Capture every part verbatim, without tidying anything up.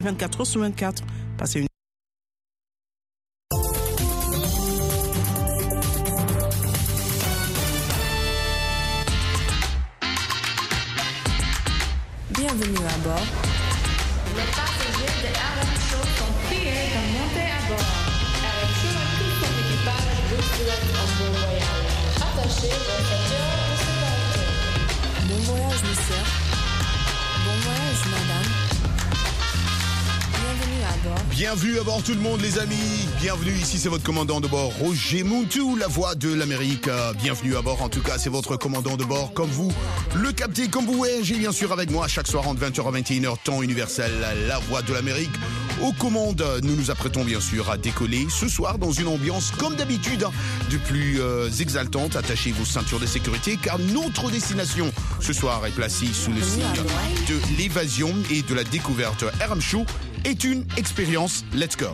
vingt-quatre heures sur vingt-quatre. Passez une Bienvenue à bord. Les passagers de R M Show sont priés de monter à bord. R M Show et tout son équipage vous souhaitent un bon voyage. Attachez vos ceintures de sécurité. Bon voyage, monsieur. Bon voyage, madame. Bienvenue à bord. Bienvenue à bord tout le monde les amis. Bienvenue, ici c'est votre commandant de bord Roger Montou, la voix de l'Amérique. Bienvenue à bord, en tout cas c'est votre commandant de bord comme vous, le capté comme vous êtes. J'ai bien sûr avec moi chaque soir entre vingt heures à vingt et une heures temps universel, la voix de l'Amérique. Aux commandes, nous nous apprêtons bien sûr à décoller ce soir dans une ambiance comme d'habitude de plus euh, exaltante. Attachez vos ceintures de sécurité car notre destination ce soir est placée sous le signe de l'évasion et de la découverte. R M Show est une expérience. Let's go.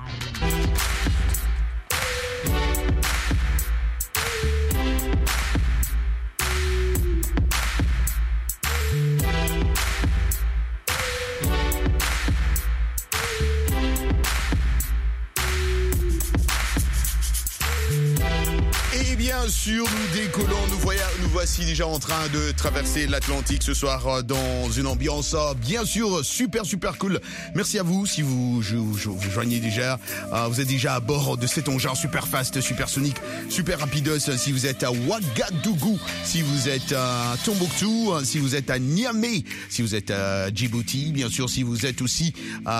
Bien sûr, nous décollons, nous, voya- nous voici déjà en train de traverser l'Atlantique ce soir dans une ambiance bien sûr super super cool. Merci à vous si vous je, je, vous joignez déjà, euh, vous êtes déjà à bord de cet engin super fast, super sonique, super rapidos. Si vous êtes à Ouagadougou, si vous êtes à Tombouctou, si vous êtes à Niamey, si vous êtes à Djibouti, bien sûr si vous êtes aussi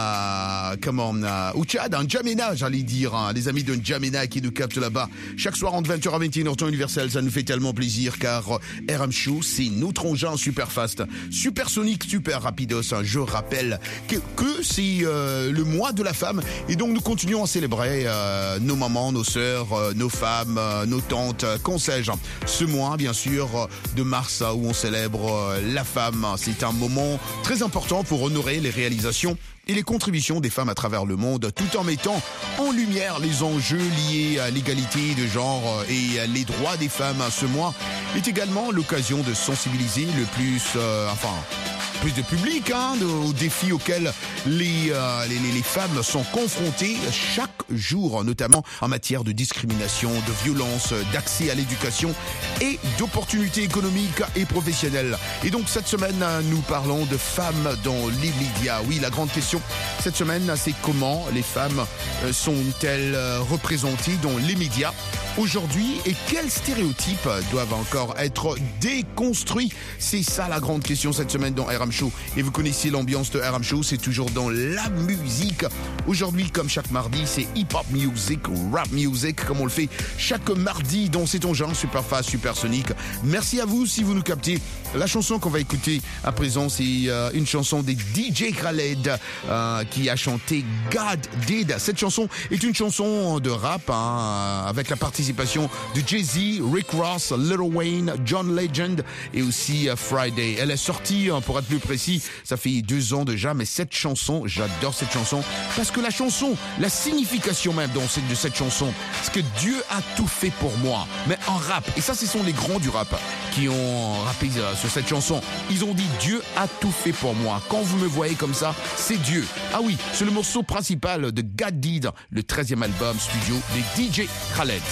à comment à, au Tchad, à N'Djamena, j'allais dire, hein, les amis de N'Djamena qui nous captent là-bas chaque soir entre vingt heures à vingt et une heures temps universel, ça nous fait tellement plaisir car R M Show c'est notre engin super fast, super sonique, super rapidos. Je rappelle que, que c'est euh, le mois de la femme et donc nous continuons à célébrer euh, nos mamans, nos sœurs, euh, nos femmes, euh, nos tantes, euh, qu'on sais-je. Ce mois bien sûr de mars où on célèbre euh, la femme, c'est un moment très important pour honorer les réalisations et les contributions des femmes à travers le monde, tout en mettant en lumière les enjeux liés à l'égalité de genre et les droits des femmes. Ce mois est également l'occasion de sensibiliser le plus, euh, enfin, plus de public hein, de, aux défis auxquels les, euh, les, les femmes sont confrontées chaque jour, notamment en matière de discrimination, de violence, d'accès à l'éducation et d'opportunités économiques et professionnelles. Et donc cette semaine, nous parlons de femmes dans les médias. Oui, la grande question cette semaine, c'est comment les femmes sont-elles représentées dans les médias aujourd'hui et quels stéréotypes doivent encore être déconstruits? C'est ça la grande question cette semaine dans R M Show. Et vous connaissez l'ambiance de R M Show, c'est toujours dans la musique. Aujourd'hui, comme chaque mardi, c'est hip-hop music, rap music, comme on le fait chaque mardi dans cet engin super fast, super sonique. Merci à vous si vous nous captez. La chanson qu'on va écouter à présent, c'est euh, une chanson des D J Khaled euh, qui a chanté God Did. Cette chanson est une chanson de rap hein, avec la participation de Jay-Z, Rick Ross, Lil Wayne, John Legend et aussi uh, Friday. Elle est sortie, hein, pour être plus précis, ça fait deux ans déjà, mais cette chanson, j'adore cette chanson parce que la chanson, la signification même dans cette, de cette chanson, c'est que Dieu a tout fait pour moi, mais en rap. Et ça, ce sont les grands du rap qui ont rappé euh, sur cette chanson. Ils ont dit Dieu a tout fait pour moi. Quand vous me voyez comme ça, c'est Dieu. Ah oui, c'est le morceau principal de God Did, le treizième album studio des D J Khaled.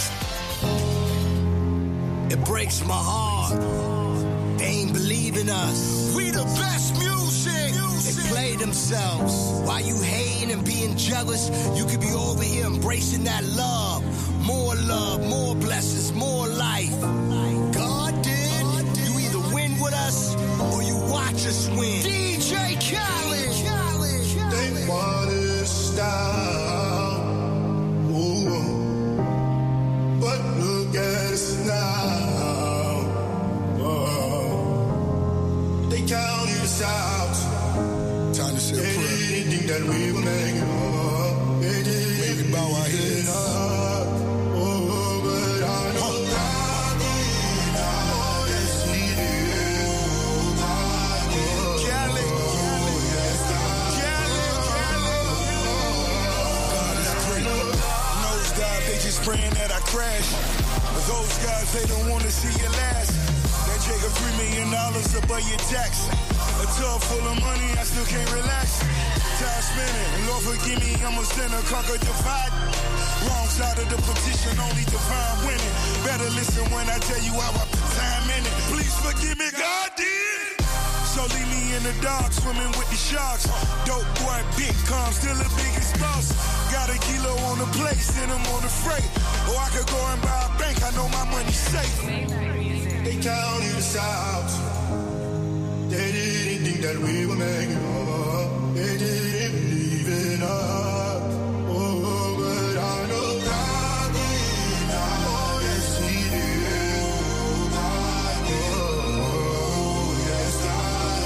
It breaks my heart. They ain't believe in us. We the best music. They play themselves. While you hating and being jealous, you could be over here embracing that love. More love, more blessings, more life. God did. You either win with us or you watch us win. D J Khaled. They want to stop. Ooh. But look at us now. Oh. They count us out. Time to say a prayer. They didn't think that we would make it up. They did. Maybe bow our heads. Oh, but I know oh. God did. Oh, yes, we did. God did. Khaled. Oh, yes, God did. God is great. Those guys, they just praying that I crash. But those guys, they don't want to see you last. That Jacob three million dollars above your tax. A tub full of money, I still can't relax. time spinning. Lord forgive me, I'm a sinner, conquer divide. Wrong side of the petition, only divine winning. Better listen when I tell you how I put time in it. Please forgive me, God did. So leave me in the dark, swimming with the sharks. Dope boy, big calm, still the biggest boss. Got a kilo on the plate, send them on the freight. Or I could go and buy a bank, I know my money's safe. They counted us out. They didn't think that we were making up. They didn't believe in us. Oh, but I know God did. Oh, yes, He did. Oh, God did. Oh, yes, God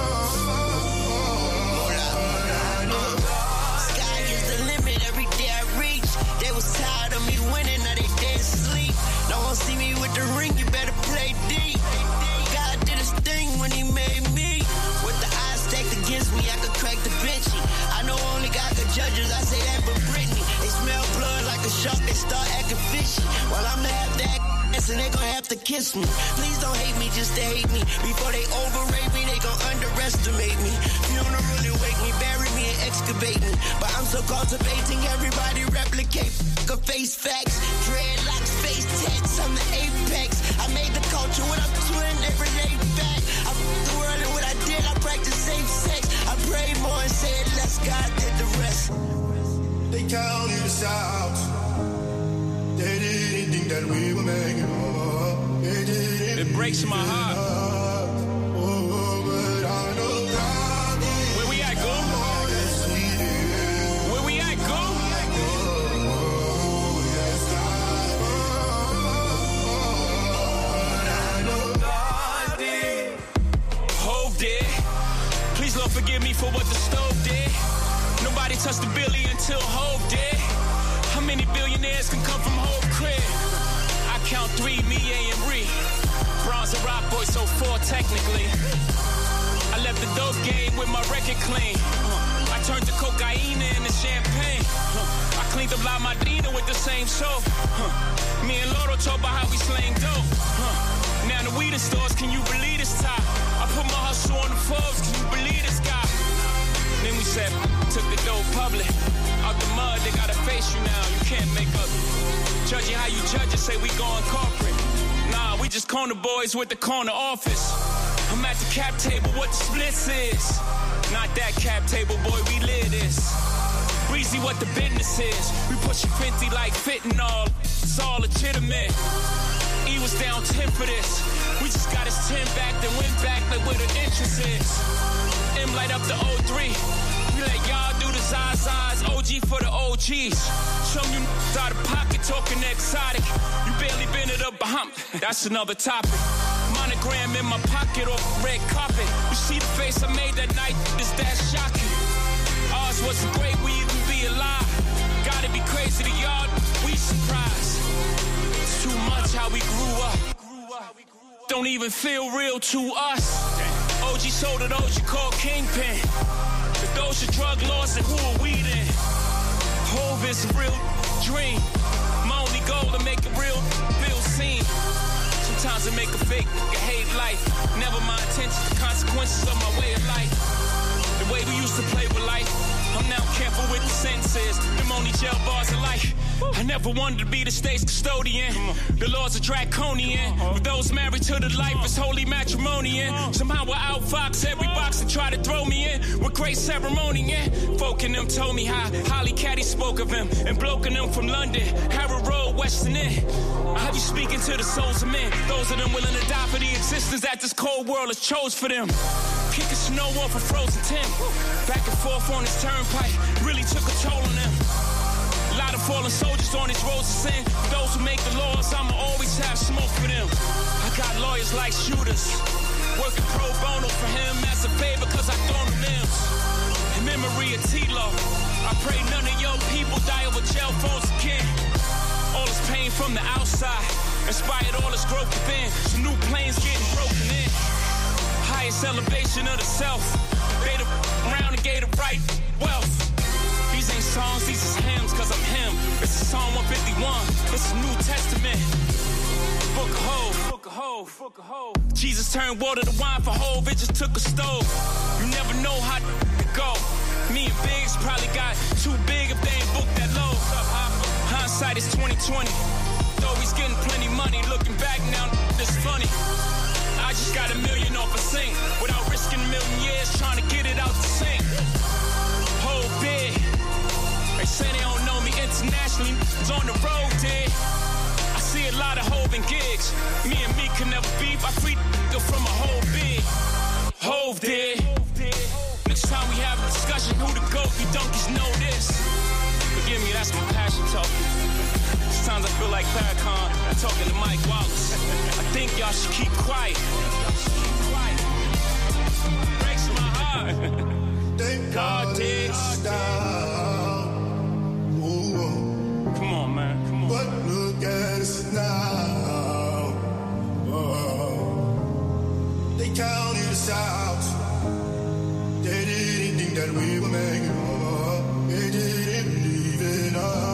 did. Sky is the limit every day I reach. They was tired of me winning, now they dead sleep. No one see me with the ring, you better play D. God did his thing when He made me. With the eyes stacked against me, I could crack the Vinci. I know only God could judge us, I say that for Britney. They smell blood like a shark, they start acting fishy. While I'm half that and they gon' have to kiss me. Please don't hate me just to hate me. Before they overrate me, they gon' underestimate me. Funeral and wake me, bury me and excavate me. But I'm so cultivating, everybody replicate. F*** face facts, dreadlocks, face tats, I'm the apex. I made the culture what I'm doing every day back. I f*** the world and what I did, I practice safe sex. I prayed more and said less, God did the rest. They counted us out. They didn't think that we were making up. They didn't. It breaks my heart. Oh, but I know God did. Where we at, go? Oh, yes, He did. Where we at, go? Oh, yes, God. Oh, I know God did. Hove did. Please, Lord, forgive me for what the stove did. Nobody touched the billy until Hove did. How many billionaires can come from Hove crib? I count three, me, A, and Ree. Bronze and Rock Boy, so four technically. I left the dope game with my record clean. Uh, I turned the cocaine into champagne. Uh, I cleaned up La Madrina with the same soap. Uh, me and Loro talk about how we slang dope. Uh, now the weed in stores, can you believe this top? I put my hustle on the Forbes, can you believe this guy? Then we said, took the dope public. Out the mud, they gotta face you now. You can't make up. Judging how you judge it, say we going corporate. Nah, we just corner boys with the corner office. I'm at the cap table, what the splits is. Not that cap table, boy, we live this. Breezy, what the business is. We pushing fifty like fentanyl. It's all legitimate. E was down ten for this. We just got his ten back, then went back like where the interest is. M light up the oh three. We let y'all do the Zazas, O G for the O Gs. Some you out of pocket talking exotic. You barely been it up behind. That's another topic. Monogram in my pocket off the red carpet. You see the face I made that night, is that shocking? Ours wasn't great, we even be alive. Gotta be crazy to y'all, we surprised. It's too much how we grew up. Don't even feel real to us. O G sold to those you call kingpin. If those are drug lords, then who are we then? Hove is a real dream. My only goal to make a real feel seen. Sometimes I make a fake nigga hate life. Never my intentions, the consequences of my way of life. The way we used to play with life, I'm now careful with the sentences. Them only jail bars of life. I never wanted to be the state's custodian. The laws are draconian. With those married to the life, it's holy matrimony. Somehow I outfox every box and try to throw me in with great ceremony. Yeah. Folk in them told me how Holly Caddy spoke of him, and bloke in them from London, Harrow Road, Western End. I have you speaking to the souls of men, those of them willing to die for the existence that this cold world has chose for them. Kicking snow off a frozen Tim, back and forth on his turnpike, really took a toll on them. A lot of fallen soldiers on his roads of sin. For those who make the laws, I'ma always have smoke for them. I got lawyers like shooters, working pro bono for him as a favor, cause I throw them limbs. In memory of T-Lo, I pray none of your people die over jail phones again. All this pain from the outside inspired all this growth within. Some new planes getting broken in. Highest elevation of the self. They the round and gave the right wealth. These ain't songs, these is hymns, cause I'm him. This is Psalm one fifty-one, this is New Testament. Book of Hove, Book of Hove, Book of Hove. Jesus turned water to wine for Hove, it just took a stove. You never know how to go. Me and Biggs probably got too big if they ain't booked that low. Hindsight is twenty twenty. Though he's getting plenty money, looking back now, it's funny. I just got a million off a sink without risking a million years trying to get it out the sink. Whole big. They say they don't know me internationally. It's on the road, dude. I see a lot of Hove gigs. Me and me can never beef. I free from a whole big. Hove did. Next time we have a discussion, who the GOAT? You donkeys know this. Forgive me, that's my passion talking. Sometimes I feel like Farrakhan talking to Mike Wallace. I think y'all should keep quiet. Breaks my heart. God did. Come on, man. Come on. But look at us now. Oh. They counted us out. They didn't think that we were making it. They didn't believe in us.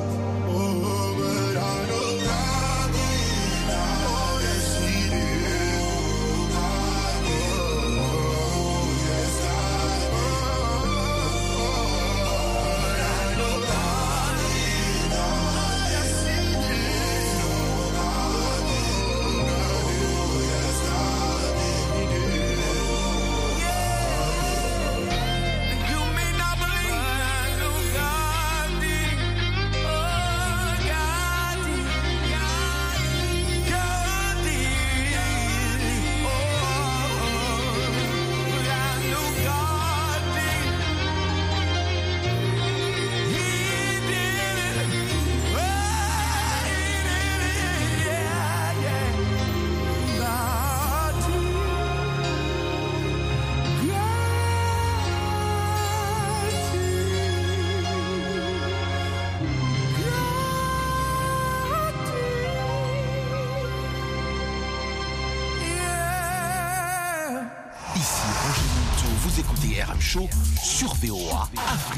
Sur V O A Afrique.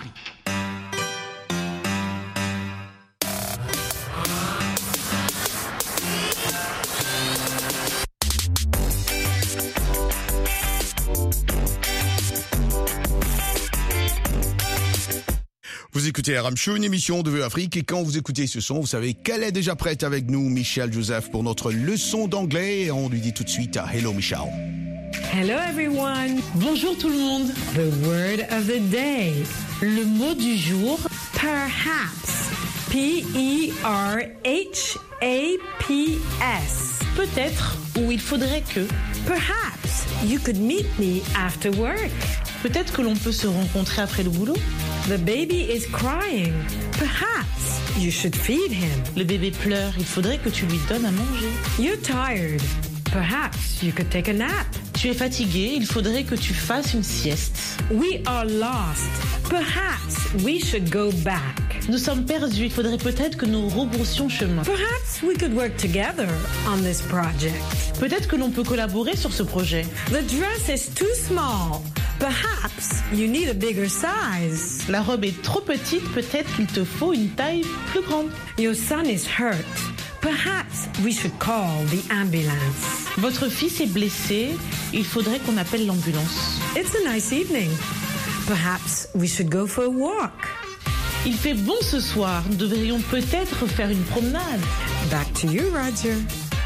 Vous écoutez R M Show, une émission de V O A Afrique, et quand vous écoutez ce son, vous savez qu'elle est déjà prête avec nous, Michelle Joseph, pour notre leçon d'anglais, et on lui dit tout de suite « Hello Michelle ». Hello everyone. Bonjour tout le monde. The word of the day. Le mot du jour. Perhaps. P E R H A P S. Peut-être, ou il faudrait que. Perhaps you could meet me after work. Peut-être que l'on peut se rencontrer après le boulot. The baby is crying. Perhaps you should feed him. Le bébé pleure, il faudrait que tu lui donnes à manger. You're tired. Perhaps you could take a nap. Tu es fatigué, il faudrait que tu fasses une sieste. We are lost. Perhaps we should go back. Nous sommes perdus, il faudrait peut-être que nous rebroussions chemin. Perhaps we could work together on this project. Peut-être que l'on peut collaborer sur ce projet. The dress is too small. Perhaps you need a bigger size. La robe est trop petite, peut-être qu'il te faut une taille plus grande. Your son is hurt. Perhaps we should call the ambulance. Votre fils est blessé, il faudrait qu'on appelle l'ambulance. It's a nice evening. Perhaps we should go for a walk. Il fait bon ce soir, nous devrions peut-être faire une promenade. Back to you, Roger.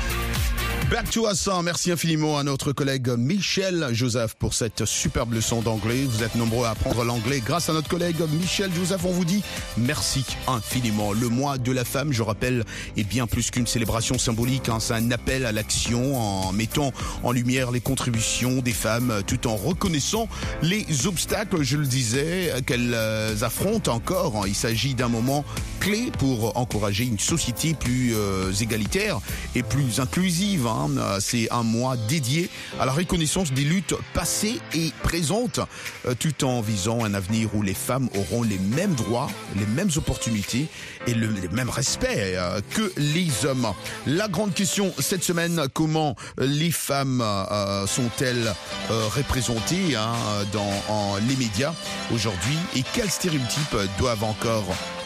Back to us. Merci infiniment à notre collègue Michelle Joseph pour cette superbe leçon d'anglais. Vous êtes nombreux à apprendre l'anglais grâce à notre collègue Michelle Joseph. On vous dit merci infiniment. Le mois de la femme, je rappelle, est bien plus qu'une célébration symbolique. Hein. C'est un appel à l'action en mettant en lumière les contributions des femmes tout en reconnaissant les obstacles, je le disais, qu'elles affrontent encore. Il s'agit d'un moment clé pour encourager une société plus euh, égalitaire et plus inclusive. Hein. C'est un mois dédié à la reconnaissance des luttes passées et présentes, tout en visant un avenir où les femmes auront les mêmes droits, les mêmes opportunités et le, le même respect que les hommes. La grande question cette semaine, comment les femmes euh, sont-elles euh, représentées hein, dans en, les médias aujourd'hui et quels stéréotypes doivent encore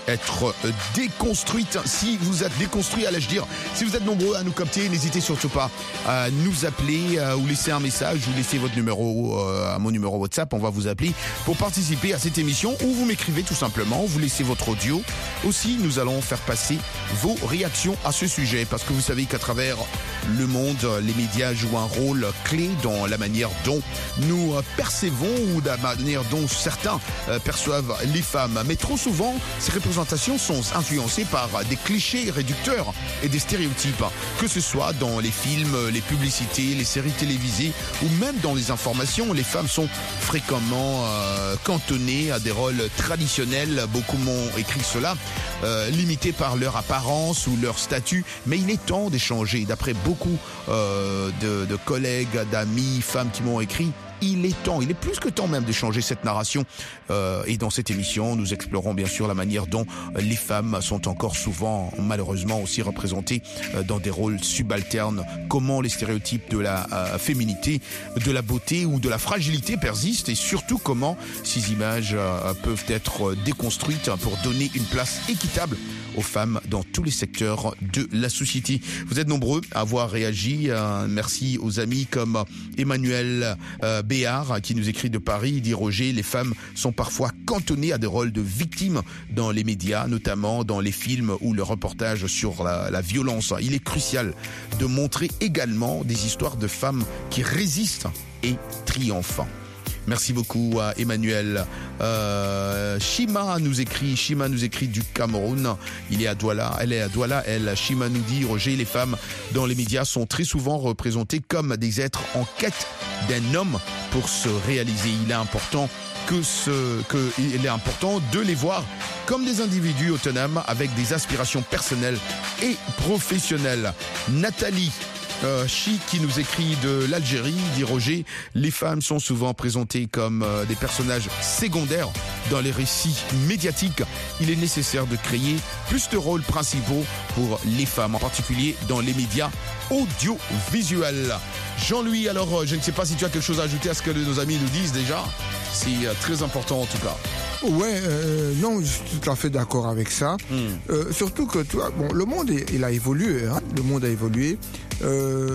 être déconstruite. Si vous êtes déconstruit, allais-je dire, si vous êtes nombreux à nous capter, n'hésitez surtout pas à nous appeler euh, ou laisser un message ou laisser votre numéro euh, à mon numéro WhatsApp. On va vous appeler pour participer à cette émission ou vous m'écrivez tout simplement, vous laissez votre audio. Aussi, nous allons faire passer vos réactions à ce sujet parce que vous savez qu'à travers le monde, les médias jouent un rôle clé dans la manière dont nous percevons ou de la manière dont certains perçoivent les femmes. Mais trop souvent, ces représentations sont influencées par des clichés réducteurs et des stéréotypes, que ce soit dans les films, les publicités, les séries télévisées ou même dans les informations. Les femmes sont fréquemment euh, cantonnées à des rôles traditionnels. Beaucoup m'ont écrit cela, euh, limités par leur apparence ou leur statut. Mais il est temps d'échanger. D'après beaucoup euh, de, de collègues, d'amis, femmes qui m'ont écrit, il est temps, il est plus que temps même de changer cette narration. Euh, et dans cette émission, nous explorons bien sûr la manière dont les femmes sont encore souvent, malheureusement, aussi représentées dans des rôles subalternes. Comment les stéréotypes de la euh, féminité, de la beauté ou de la fragilité persistent et surtout comment ces images euh, peuvent être déconstruites pour donner une place équitable aux femmes dans tous les secteurs de la société. Vous êtes nombreux à avoir réagi. Euh, merci aux amis comme Emmanuel euh, Béard qui nous écrit de Paris. Il dit Roger, les femmes sont parfois cantonnées à des rôles de victimes dans les médias, notamment dans les films ou le reportage sur la, la violence. Il est crucial de montrer également des histoires de femmes qui résistent et triomphent. Merci beaucoup à Emmanuel. Euh, Shima nous écrit, Shima nous écrit du Cameroun. Il est à Douala, elle est à Douala. Elle, Shima nous dit, Roger, les femmes dans les médias sont très souvent représentées comme des êtres en quête d'un homme pour se réaliser. Il est important que ce, que il est important de les voir comme des individus autonomes avec des aspirations personnelles et professionnelles. Nathalie Euh, Chi qui nous écrit de l'Algérie, dit Roger, les femmes sont souvent présentées comme euh, des personnages secondaires dans les récits médiatiques. Il est nécessaire de créer plus de rôles principaux pour les femmes, en particulier dans les médias audiovisuels. Jean-Louis, alors je ne sais pas si tu as quelque chose à ajouter à ce que nos amis nous disent déjà. C'est euh, très important en tout cas. Ouais, euh, non, je suis tout à fait d'accord avec ça. Mm. Euh, surtout que, tu vois, bon, le monde, il a évolué, hein, le monde a évolué. Euh,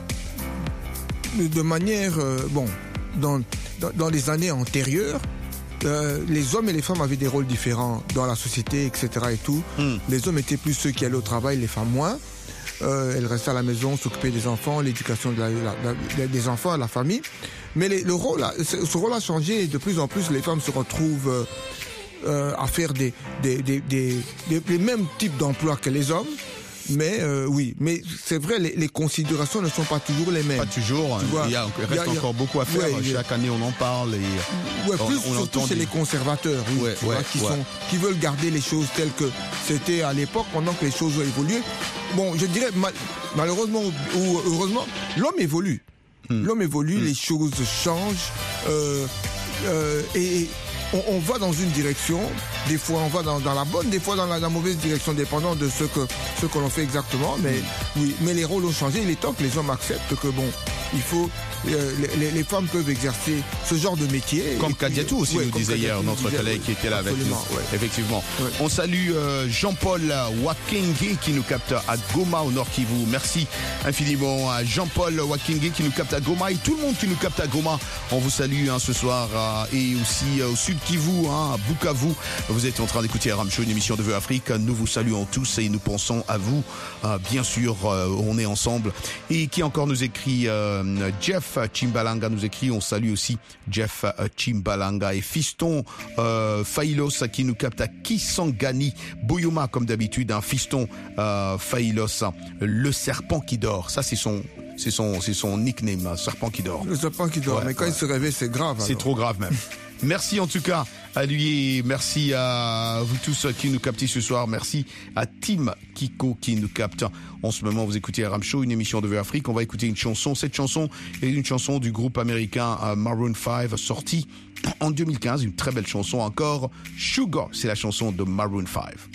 de manière, euh, bon, dans, dans, dans les années antérieures, euh, les hommes et les femmes avaient des rôles différents dans la société, et cetera et tout. Mm. Les hommes étaient plus ceux qui allaient au travail, les femmes moins. Euh, elles restaient à la maison, s'occupaient des enfants, l'éducation de la, la, la, des enfants, la famille. Mais les, le rôle, a, ce rôle a changé et de plus en plus les femmes se retrouvent euh, à faire des, des, des, des, des, les mêmes types d'emplois que les hommes. Mais euh, oui, mais c'est vrai, les, les considérations ne sont pas toujours les mêmes. Pas toujours. Tu vois, il, y a, il reste il y a, encore beaucoup à faire. Ouais, chaque année, on en parle. Et ouais, plus on, on surtout chez des... les conservateurs, oui, ouais, tu ouais, vois, qui ouais. sont, qui veulent garder les choses telles que c'était à l'époque, pendant que les choses ont évolué. Bon, je dirais mal, malheureusement ou heureusement, l'homme évolue. Hmm. L'homme évolue, hmm. les choses changent euh, euh, et on, on va dans une direction. Des fois, on va dans, dans la bonne, des fois dans la, la mauvaise direction, dépendant de ce que ce que l'on fait exactement. Mais hmm. oui, mais les rôles ont changé. Il est temps que les hommes acceptent que bon, il faut euh, les, les femmes peuvent exercer ce genre de métier. Comme Kadiatou aussi ouais, nous disait hier notre collègue qui était là avec nous. Ouais. Effectivement. Ouais. On salue euh, Jean-Paul Wakenge qui nous capte à Goma au Nord Kivu. Merci infiniment à Jean-Paul Wakenge qui nous capte à Goma et tout le monde qui nous capte à Goma. On vous salue hein, ce soir euh, et aussi euh, au Sud Kivu, hein, à Bukavu. Vous êtes en train d'écouter Aram Show, une émission de Vue Afrique. Nous vous saluons tous et nous pensons à vous. Euh, bien sûr, euh, on est ensemble. Et qui encore nous écrit euh, Jeff Chimbalanga nous écrit, on salue aussi Jeff Chimbalanga et Fiston euh, Failos qui nous capte à Kisangani Boyoma comme d'habitude, un Fiston euh, Failos, le serpent qui dort, ça c'est son c'est son c'est son nickname, serpent qui dort. Le serpent qui dort, ouais, mais quand ouais. il se réveille c'est grave. C'est alors. Trop grave même. Merci en tout cas à lui et merci à vous tous qui nous captez ce soir. Merci à Tim Kiko qui nous capte. En ce moment, vous écoutez Aram Show, une émission de Vue Afrique. On va écouter une chanson. Cette chanson est une chanson du groupe américain Maroon five, sortie en deux mille quinze. Une très belle chanson encore. Sugar, c'est la chanson de Maroon five.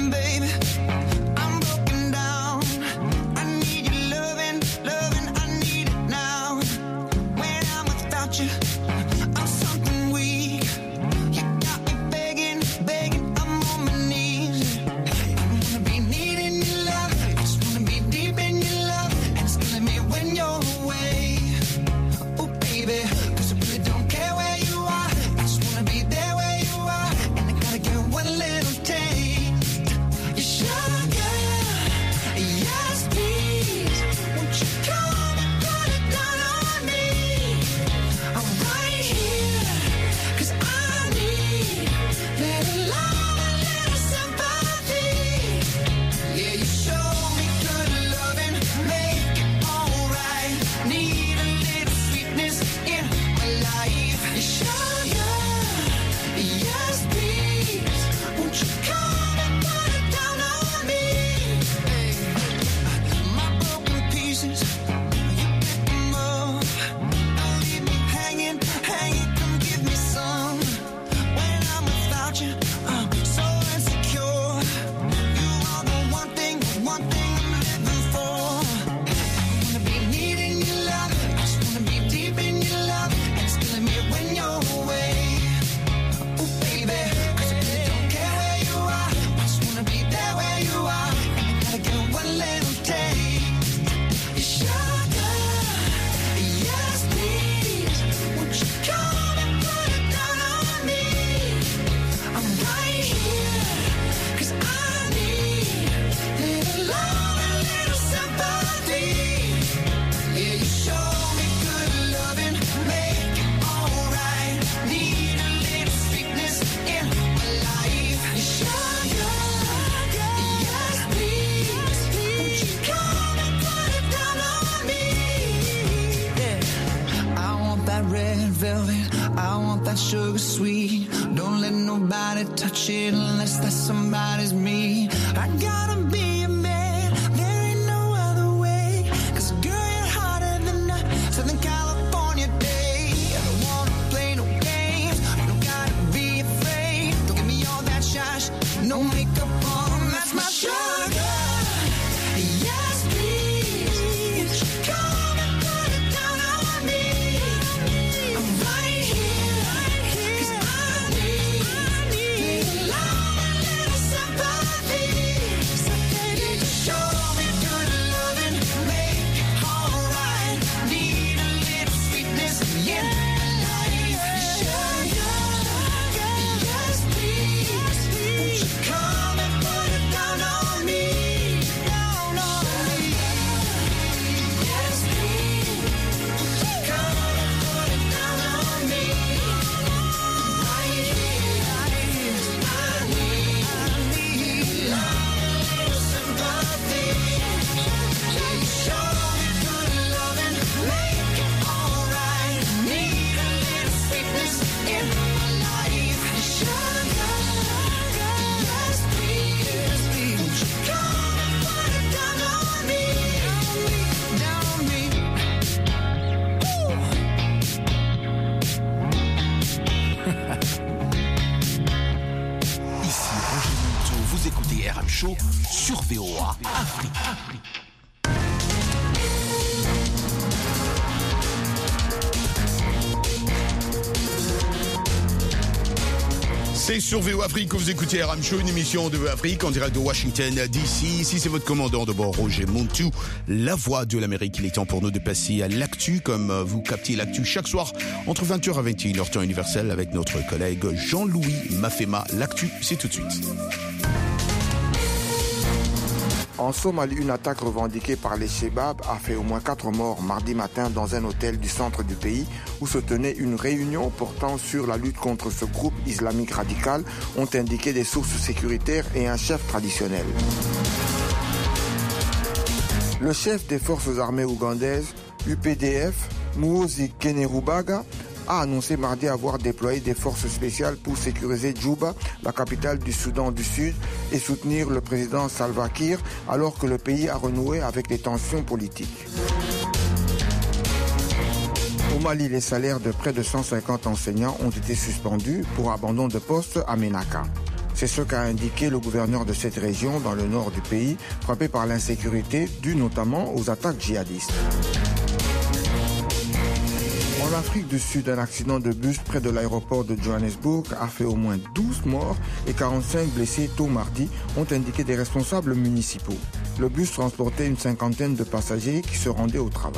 I need velvet. I want that sugar sweet. Don't let nobody touch it unless that somebody's me. I gotta be a man, there ain't no other way. Cause girl, you're hotter than a Southern California day. I don't wanna play no games, you don't gotta be afraid. Don't give me all that shush, no makeup on, that's my sugar. Yes, please, come and put it down on me. I'm right here, right here, cause I need, I need a love and little sympathy. So baby, show me good loving, make it alright. Need a little sweetness in my life. Sugar, yes please, won't you come and put it down on me, down on me. Yes please, won't you come and put it down on me. Right here, right here, I need, I need love and little sympathy. Baby, show me good loving, make it alright. Need a little sweetness in my life. Sugar, yes please, won't you come and put it down on me, down on me, down on me. Ici Roger Monteau, vous écoutez R M Show sur V O A Afrique. C'est sur V O Afrique que vous écoutez R M Show, une émission de V O Afrique en direct de Washington D C. Ici, c'est votre commandant de bord, Roger Monteau, la voix de l'Amérique. Il est temps pour nous de passer à l'actu, comme vous captez l'actu chaque soir entre vingt heures et vingt et une heures temps universel avec notre collègue Jean-Louis Mafema. L'actu, c'est tout de suite. En Somalie, une attaque revendiquée par les Shebab a fait au moins quatre morts mardi matin dans un hôtel du centre du pays où se tenait une réunion portant sur la lutte contre ce groupe islamique radical, ont indiqué des sources sécuritaires et un chef traditionnel. Le chef des forces armées ougandaises, U P D F, Muhoozi Kainerugaba, a annoncé mardi avoir déployé des forces spéciales pour sécuriser Djouba, la capitale du Soudan du Sud, et soutenir le président Salva Kiir alors que le pays a renoué avec des tensions politiques. Au Mali, les salaires de près de cent cinquante enseignants ont été suspendus pour abandon de poste à Ménaka. C'est ce qu'a indiqué le gouverneur de cette région dans le nord du pays, frappé par l'insécurité due notamment aux attaques djihadistes. En Afrique du Sud, un accident de bus près de l'aéroport de Johannesburg a fait au moins douze morts et quarante-cinq blessés tôt mardi, ont indiqué des responsables municipaux. Le bus transportait une cinquantaine de passagers qui se rendaient au travail.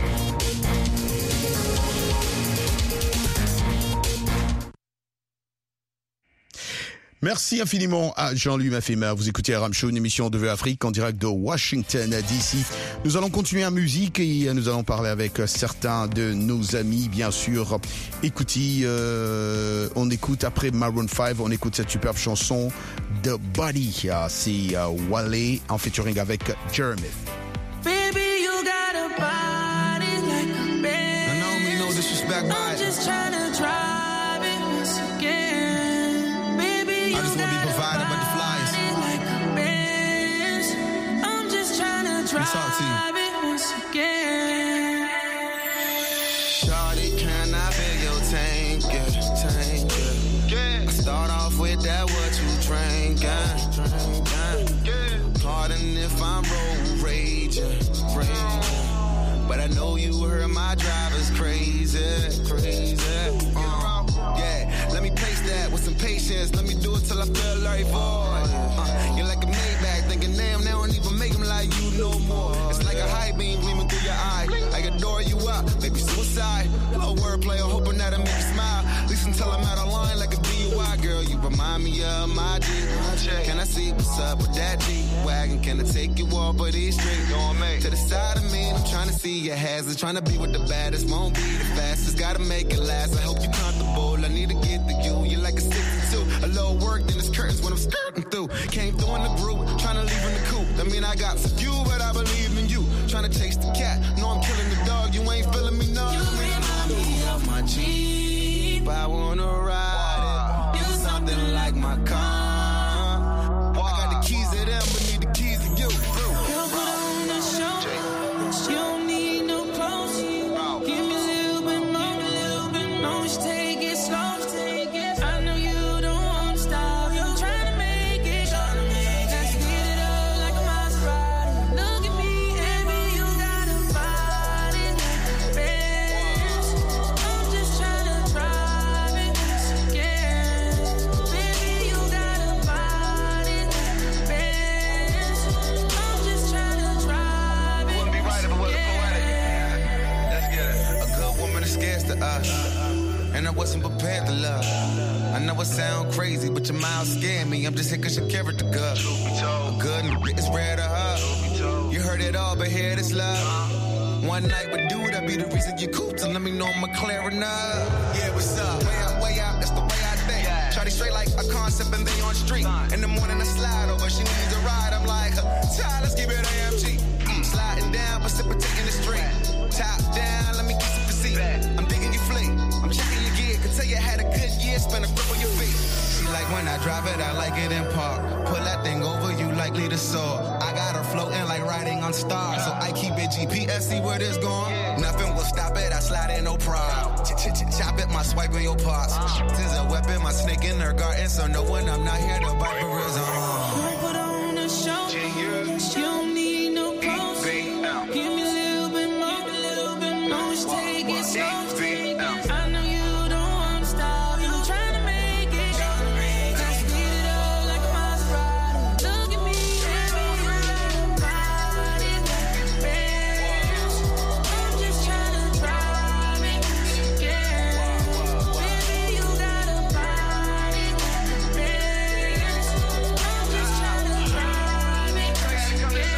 Merci infiniment à Jean-Louis Mafema. Vous écoutez R M Show, une émission de V O Afrique en direct de Washington D C. Nous allons continuer en musique et nous allons parler avec certains de nos amis, bien sûr. Écoutez, euh, on écoute après Maroon cinq, on écoute cette superbe chanson The Body. C'est uh, Wale en featuring avec Jeremy. Baby, you got a body like a bed. I know me no disrespect, but I'm just trying to drive it once again. I just wanna be provided by the flyers. Like a Benz. I'm just trying to drive it once again. Shawty, can I beg your tank? Yeah, tank, yeah. Yeah. I start off with that what you drink, yeah. Yeah. Pardon if I'm road raging, raging. But I know you heard my driver's crazy, crazy. Uh, yeah, let me place that with some patience. Let me do it till I feel like void. Uh, you're like a Maybach, thinking damn, they don't even make them like you no more. It's like a high beam gleaming through your eye. I adore you up, maybe suicide. Little wordplay, I'm hoping that'll make you smile. At least until I'm out of line like a D U I, girl. You remind me of my G. Can I see what's up with that G-Wagon? Can I take you off of these streets? Going make to the side of me, I'm trying to see your hazards. Trying to be with the baddest, won't be the fastest. Gotta make it last, I hope you're comfortable. I need to get to you, you're like a sixty-two. A little work, then it's curtains when I'm skirting through. Came through in the group, trying to leave in the coop. I mean, I got some you, but I believe in you. Trying to chase the cat, know I'm killing the dog, you ain't feeling me, no. You remind me of my G. wanna ride it. You something like my car. I got the keys to them, but need the keys to you. Girl, put on a show. You don't need no clothes. Give me a little bit more, a little bit more. Just take it slow. I know you don't want to stop. You're trying to make it. Let's get it up like a Maserati. Look at me, baby, you got a body like a Benz. I'm just trying to drive it again. Baby, you got a body like a Benz. I'm just trying to drive it. Wouldn't be right if it wasn't poetic. Let's get it. A good woman is scarce to us, and I wasn't prepared to love. I know it sound crazy, but your mouth scared me. I'm just here cause your character good. A good n- is rare to her. You heard it all, but here this love. One night with dude, I be the reason you cool. So let me know I'm clear enough. Yeah, what's up? Way out, way out, that's the way I think. Shawty straight like a concept and they on street. In the morning I slide over, she needs a ride. I'm like, child, let's give it A M G. Mm, sliding down, precipitating the street. Top down, let me kiss it for seat. I'm digging your fleet, I'm checking your gear. Could tell you had a good year, spend a grip on your feet. She like when I drive it, I like it in park. Pull that thing over, you likely to soar. I got her floating like riding on stars. So I keep it G P S, see where this going. Nothing will stop it, I slide in, no problem. Chop it, my swipe in your parts. Tis a weapon, my snake in her garden. So no one, I'm not here to bite for reason. Girl, put on a show. You don't need no clothes. Give me a little bit more, a little bit more. Just take it slow. I know you don't want to stop. You're trying to make it. Let's get it up like a Maserati. Look at me, baby, you got a body like a Benz. I'm just trying to drive it again. Baby, you got a body like a Benz. I'm just trying to drive it again.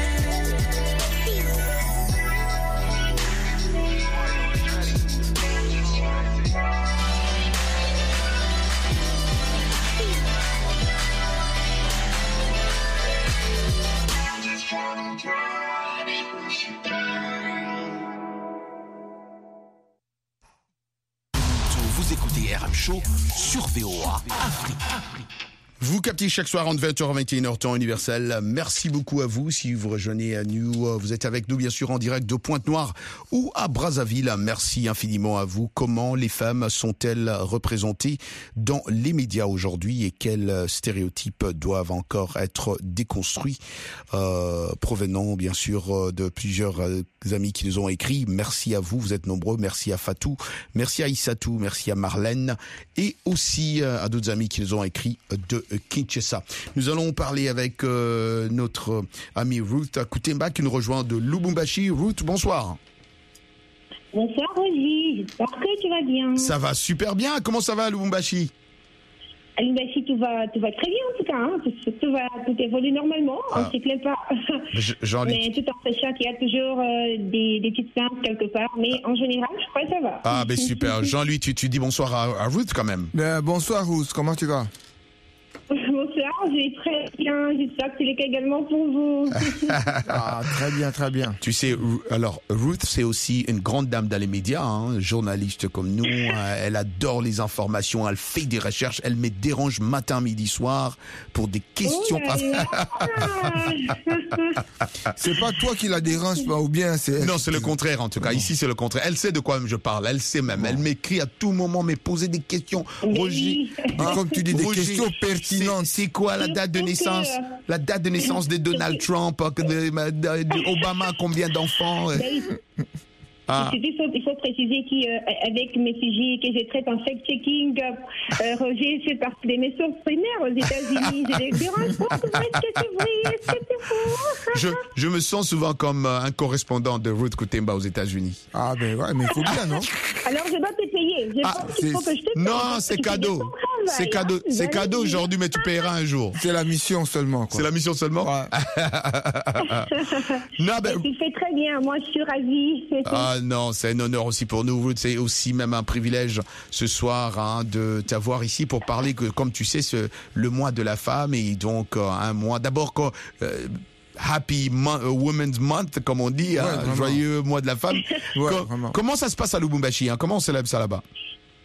Vous écoutez R M Show sur V O A Afrique. Vous captez chaque soir entre vingt heures et vingt et une heures temps universel. Merci beaucoup à vous. Si vous rejoignez à nous, vous êtes avec nous bien sûr en direct de Pointe-Noire ou à Brazzaville. Merci infiniment à vous. Comment les femmes sont-elles représentées dans les médias aujourd'hui et quels stéréotypes doivent encore être déconstruits, euh, provenant bien sûr de plusieurs amis qui nous ont écrit. Merci à vous, vous êtes nombreux. Merci à Fatou, merci à Issatou, merci à Marlène et aussi à d'autres amis qui nous ont écrit de Kinshasa. Nous allons parler avec euh, notre amie Ruth Kutemba qui nous rejoint de Lubumbashi. Ruth, bonsoir. Bonsoir Roger, j'espère que tu vas bien. Ça va super bien. Comment ça va à Lubumbashi? À Lubumbashi, tout va, tout va très bien en tout cas. Hein. Tout, tout, va, tout évolue normalement. Ah. On ne s'y plaît pas. J'en ai... Mais tout en sachant qu'il y a toujours euh, des, des petites plaintes quelque part. Mais en général, je crois que ça va. Ah, ben super. Jean-Louis, tu, tu dis bonsoir à, à Ruth quand même. Ben, bonsoir Ruth, comment tu vas? Bonsoir, je vais très bien. J'espère que c'est le cas également pour vous. Ah, très bien, très bien. Tu sais, alors Ruth, c'est aussi une grande dame dans les médias, hein, journaliste comme nous. Elle adore les informations, elle fait des recherches, elle me dérange matin, midi, soir pour des questions. Oh là là. C'est pas toi qui la dérange, pas ou bien c'est. Non, c'est le contraire en tout cas. Ici, c'est le contraire. Elle sait de quoi je parle. Elle sait même. Elle m'écrit à tout moment, me poser des questions. Roger, ah, comme tu dis, des Roger, questions pertinentes. C'est quoi la date de naissance? La date de naissance de Donald Trump, de, de, de Obama, combien d'enfants? Ah. Il, faut, il faut préciser qu'avec euh, mes sujets que je traite en fact-checking, euh, Roger fait partie de mes sources primaires aux États-Unis. Je les dérange pas. Est-ce que c'est vrai? Est-ce que c'est faux? je, je me sens souvent comme un correspondant de Ruth Kutemba aux États-Unis. Ah, ben ouais, mais il faut bien, non? Alors, je dois te payer. Je ah, pense qu'il faut que je te paye. Non, c'est cadeau. C'est cadeau, hein. C'est cadeau aujourd'hui, mais tu paieras un jour. C'est la mission seulement, quoi. C'est la mission seulement? Ouais. Non, ben... Tu fais très bien. Moi, je suis ravie. Ah, non, c'est un honneur aussi pour nous. C'est aussi même un privilège ce soir hein, de t'avoir ici pour parler que, comme tu sais, c'est le mois de la femme et donc euh, un mois. D'abord, quand, euh, Happy Mo- Women's Month, comme on dit, ouais, hein, joyeux mois de la femme. Ouais, Com- comment ça se passe à Lubumbashi hein? Comment on célèbre ça là-bas?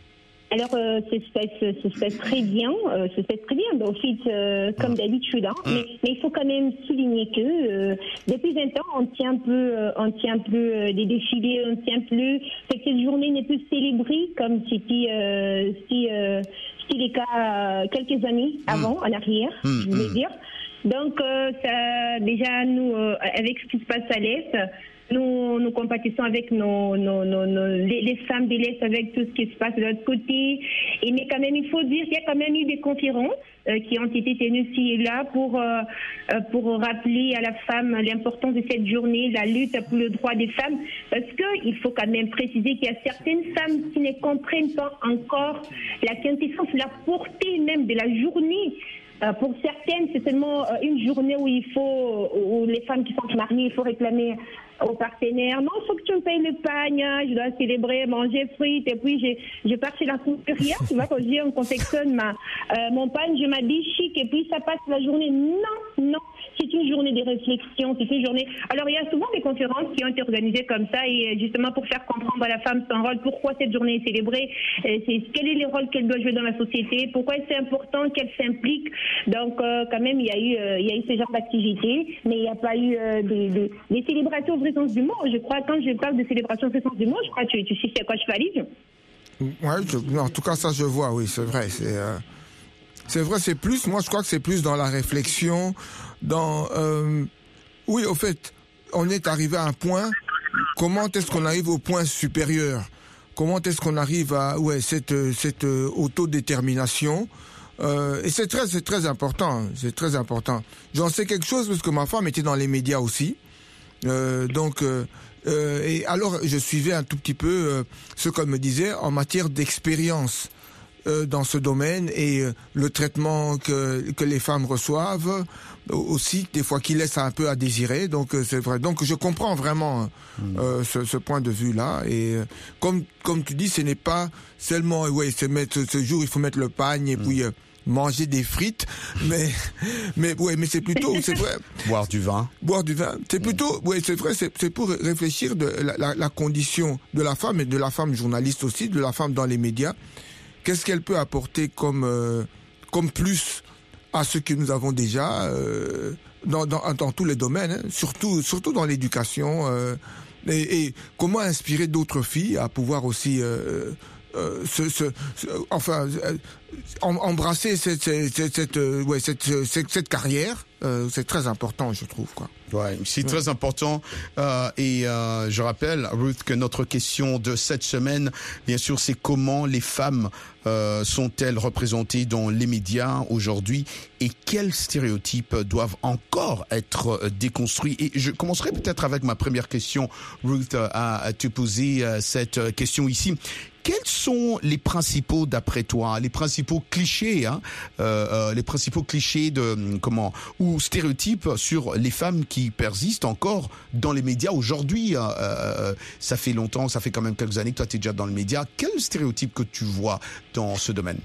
Alors, euh, ça se passe, ça se passe très bien, euh, ça se passe très bien, au fait, euh, comme d'habitude. Hein. Mais, mais il faut quand même souligner que euh, depuis vingt ans, on tient plus, euh, on tient plus euh, des défilés, on tient plus. Cette journée n'est plus célébrée comme c'était, euh, si, euh, c'était le cas euh, quelques années avant, en arrière, Mmh, je voulais mmh. dire. Donc, euh, ça, déjà, nous, euh, avec ce qui se passe à l'Est, nous, nous compatissons avec nos, nos, nos, nos- les, les femmes de l'Est, avec tout ce qui se passe de l'autre côté. Et mais quand même, il faut dire qu'il y a quand même eu des conférences euh, qui ont été tenues ici et là pour, euh, euh, pour rappeler à la femme l'importance de cette journée, la lutte pour le droit des femmes. Parce qu'il faut quand même préciser qu'il y a certaines femmes qui ne comprennent pas encore la quintessence, la portée même de la journée. Euh, pour certaines, c'est seulement euh, une journée où il faut, où les femmes qui sont mariées, il faut réclamer au partenaire, non, il faut que tu me payes le pagne, hein, je dois célébrer, manger frites, et puis je, je pars chez la couturière, tu vois, quand je dis on confectionne ma, euh, mon pagne, je m'habille chic, et puis ça passe la journée. Non, non, c'est une journée de réflexion, c'est une journée... Alors, il y a souvent des conférences qui ont été organisées comme ça, et justement pour faire comprendre à la femme son rôle, pourquoi cette journée est célébrée, euh, c'est, quel est le rôle qu'elle doit jouer dans la société, pourquoi c'est important qu'elle s'implique. Donc, euh, quand même, il y a eu, euh, il y a eu ce genre d'activité, mais il n'y a pas eu euh, des, des, des célébrations au vrai sens du mot. Je crois, quand je parle de célébration au vrai sens du mot, je crois que tu, tu sais à quoi je valide. Ouais, je- en tout cas, ça, je vois, oui, c'est vrai. C'est, euh, c'est vrai, c'est plus, moi, je crois que c'est plus dans la réflexion, dans... euh, oui, au fait, on est arrivé à un point, comment est-ce qu'on arrive au point supérieur? Comment est-ce qu'on arrive à ouais, cette, euh, cette euh, autodétermination? Euh, et c'est très, c'est très important, c'est très important. J'en sais quelque chose parce que ma femme était dans les médias aussi. Euh, donc, euh, euh, et alors je suivais un tout petit peu euh, ce qu'elle me disait en matière d'expérience euh, dans ce domaine et euh, le traitement que, que les femmes reçoivent euh, aussi, des fois qui laisse un peu à désirer. Donc euh, c'est vrai. Donc je comprends vraiment euh, ce, ce point de vue-là. Et euh, comme comme tu dis, ce n'est pas seulement ouais, c'est mettre ce, ce jour il faut mettre le pagne et puis euh, manger des frites, mais mais ouais, mais c'est plutôt, c'est vrai. Boire du vin. Boire du vin, c'est plutôt, ouais, c'est vrai, c'est, c'est pour réfléchir de la, la, la condition de la femme et de la femme journaliste aussi, de la femme dans les médias. Qu'est-ce qu'elle peut apporter comme euh, comme plus à ce que nous avons déjà euh, dans, dans dans tous les domaines, hein, surtout surtout dans l'éducation euh, et, et comment inspirer d'autres filles à pouvoir aussi euh, Euh, ce, ce, ce, enfin, euh, em, embrasser cette, cette, cette, cette, euh, ouais, cette, cette, cette carrière, euh, c'est très important, je trouve, quoi. Ouais, c'est Ouais. très important. Euh, et euh, je rappelle, Ruth, que notre question de cette semaine, bien sûr, c'est comment les femmes euh, sont-elles représentées dans les médias aujourd'hui et quels stéréotypes doivent encore être euh, déconstruits. Et je commencerai peut-être avec ma première question, Ruth, euh, à, à te poser euh, cette euh, question ici. Quels sont les principaux, d'après toi, les principaux clichés, hein, euh, euh, les principaux clichés de hum, comment ou stéréotypes sur les femmes qui persistent encore dans les médias aujourd'hui? euh, euh, Ça fait longtemps, ça fait quand même quelques années que toi tu es déjà dans le média. Quels stéréotypes que tu vois dans ce domaine?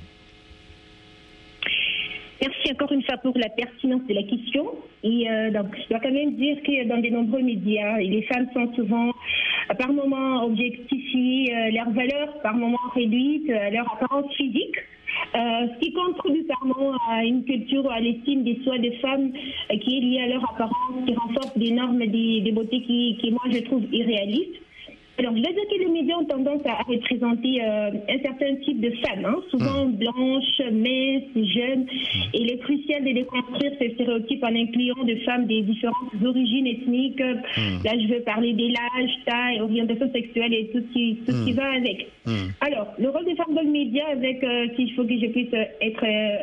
Merci encore une fois pour la pertinence de la question. Et euh, donc, je dois quand même dire que dans de nombreux médias, les femmes sont souvent, euh, par moments, objectifiées, euh, leurs valeurs, par moments réduites, euh, leur apparence physique. Euh, ce qui contribue par moment à une culture, à l'estime des soi des femmes euh, qui est liée à leur apparence, qui renforce des normes des, des beautés qui, qui, moi, je trouve irréalistes. Alors, je dois dire que les médias ont tendance à représenter euh, un certain type de femmes, hein, souvent blanches, minces, jeunes. Et il est crucial de déconstruire ces stéréotypes en incluant des femmes des différentes origines ethniques. Là, je veux parler de l'âge, taille, orientation sexuelle et tout ce qui, tout ce qui va avec. Alors, le rôle des femmes dans le média, avec, euh, s'il faut que je puisse être... Euh,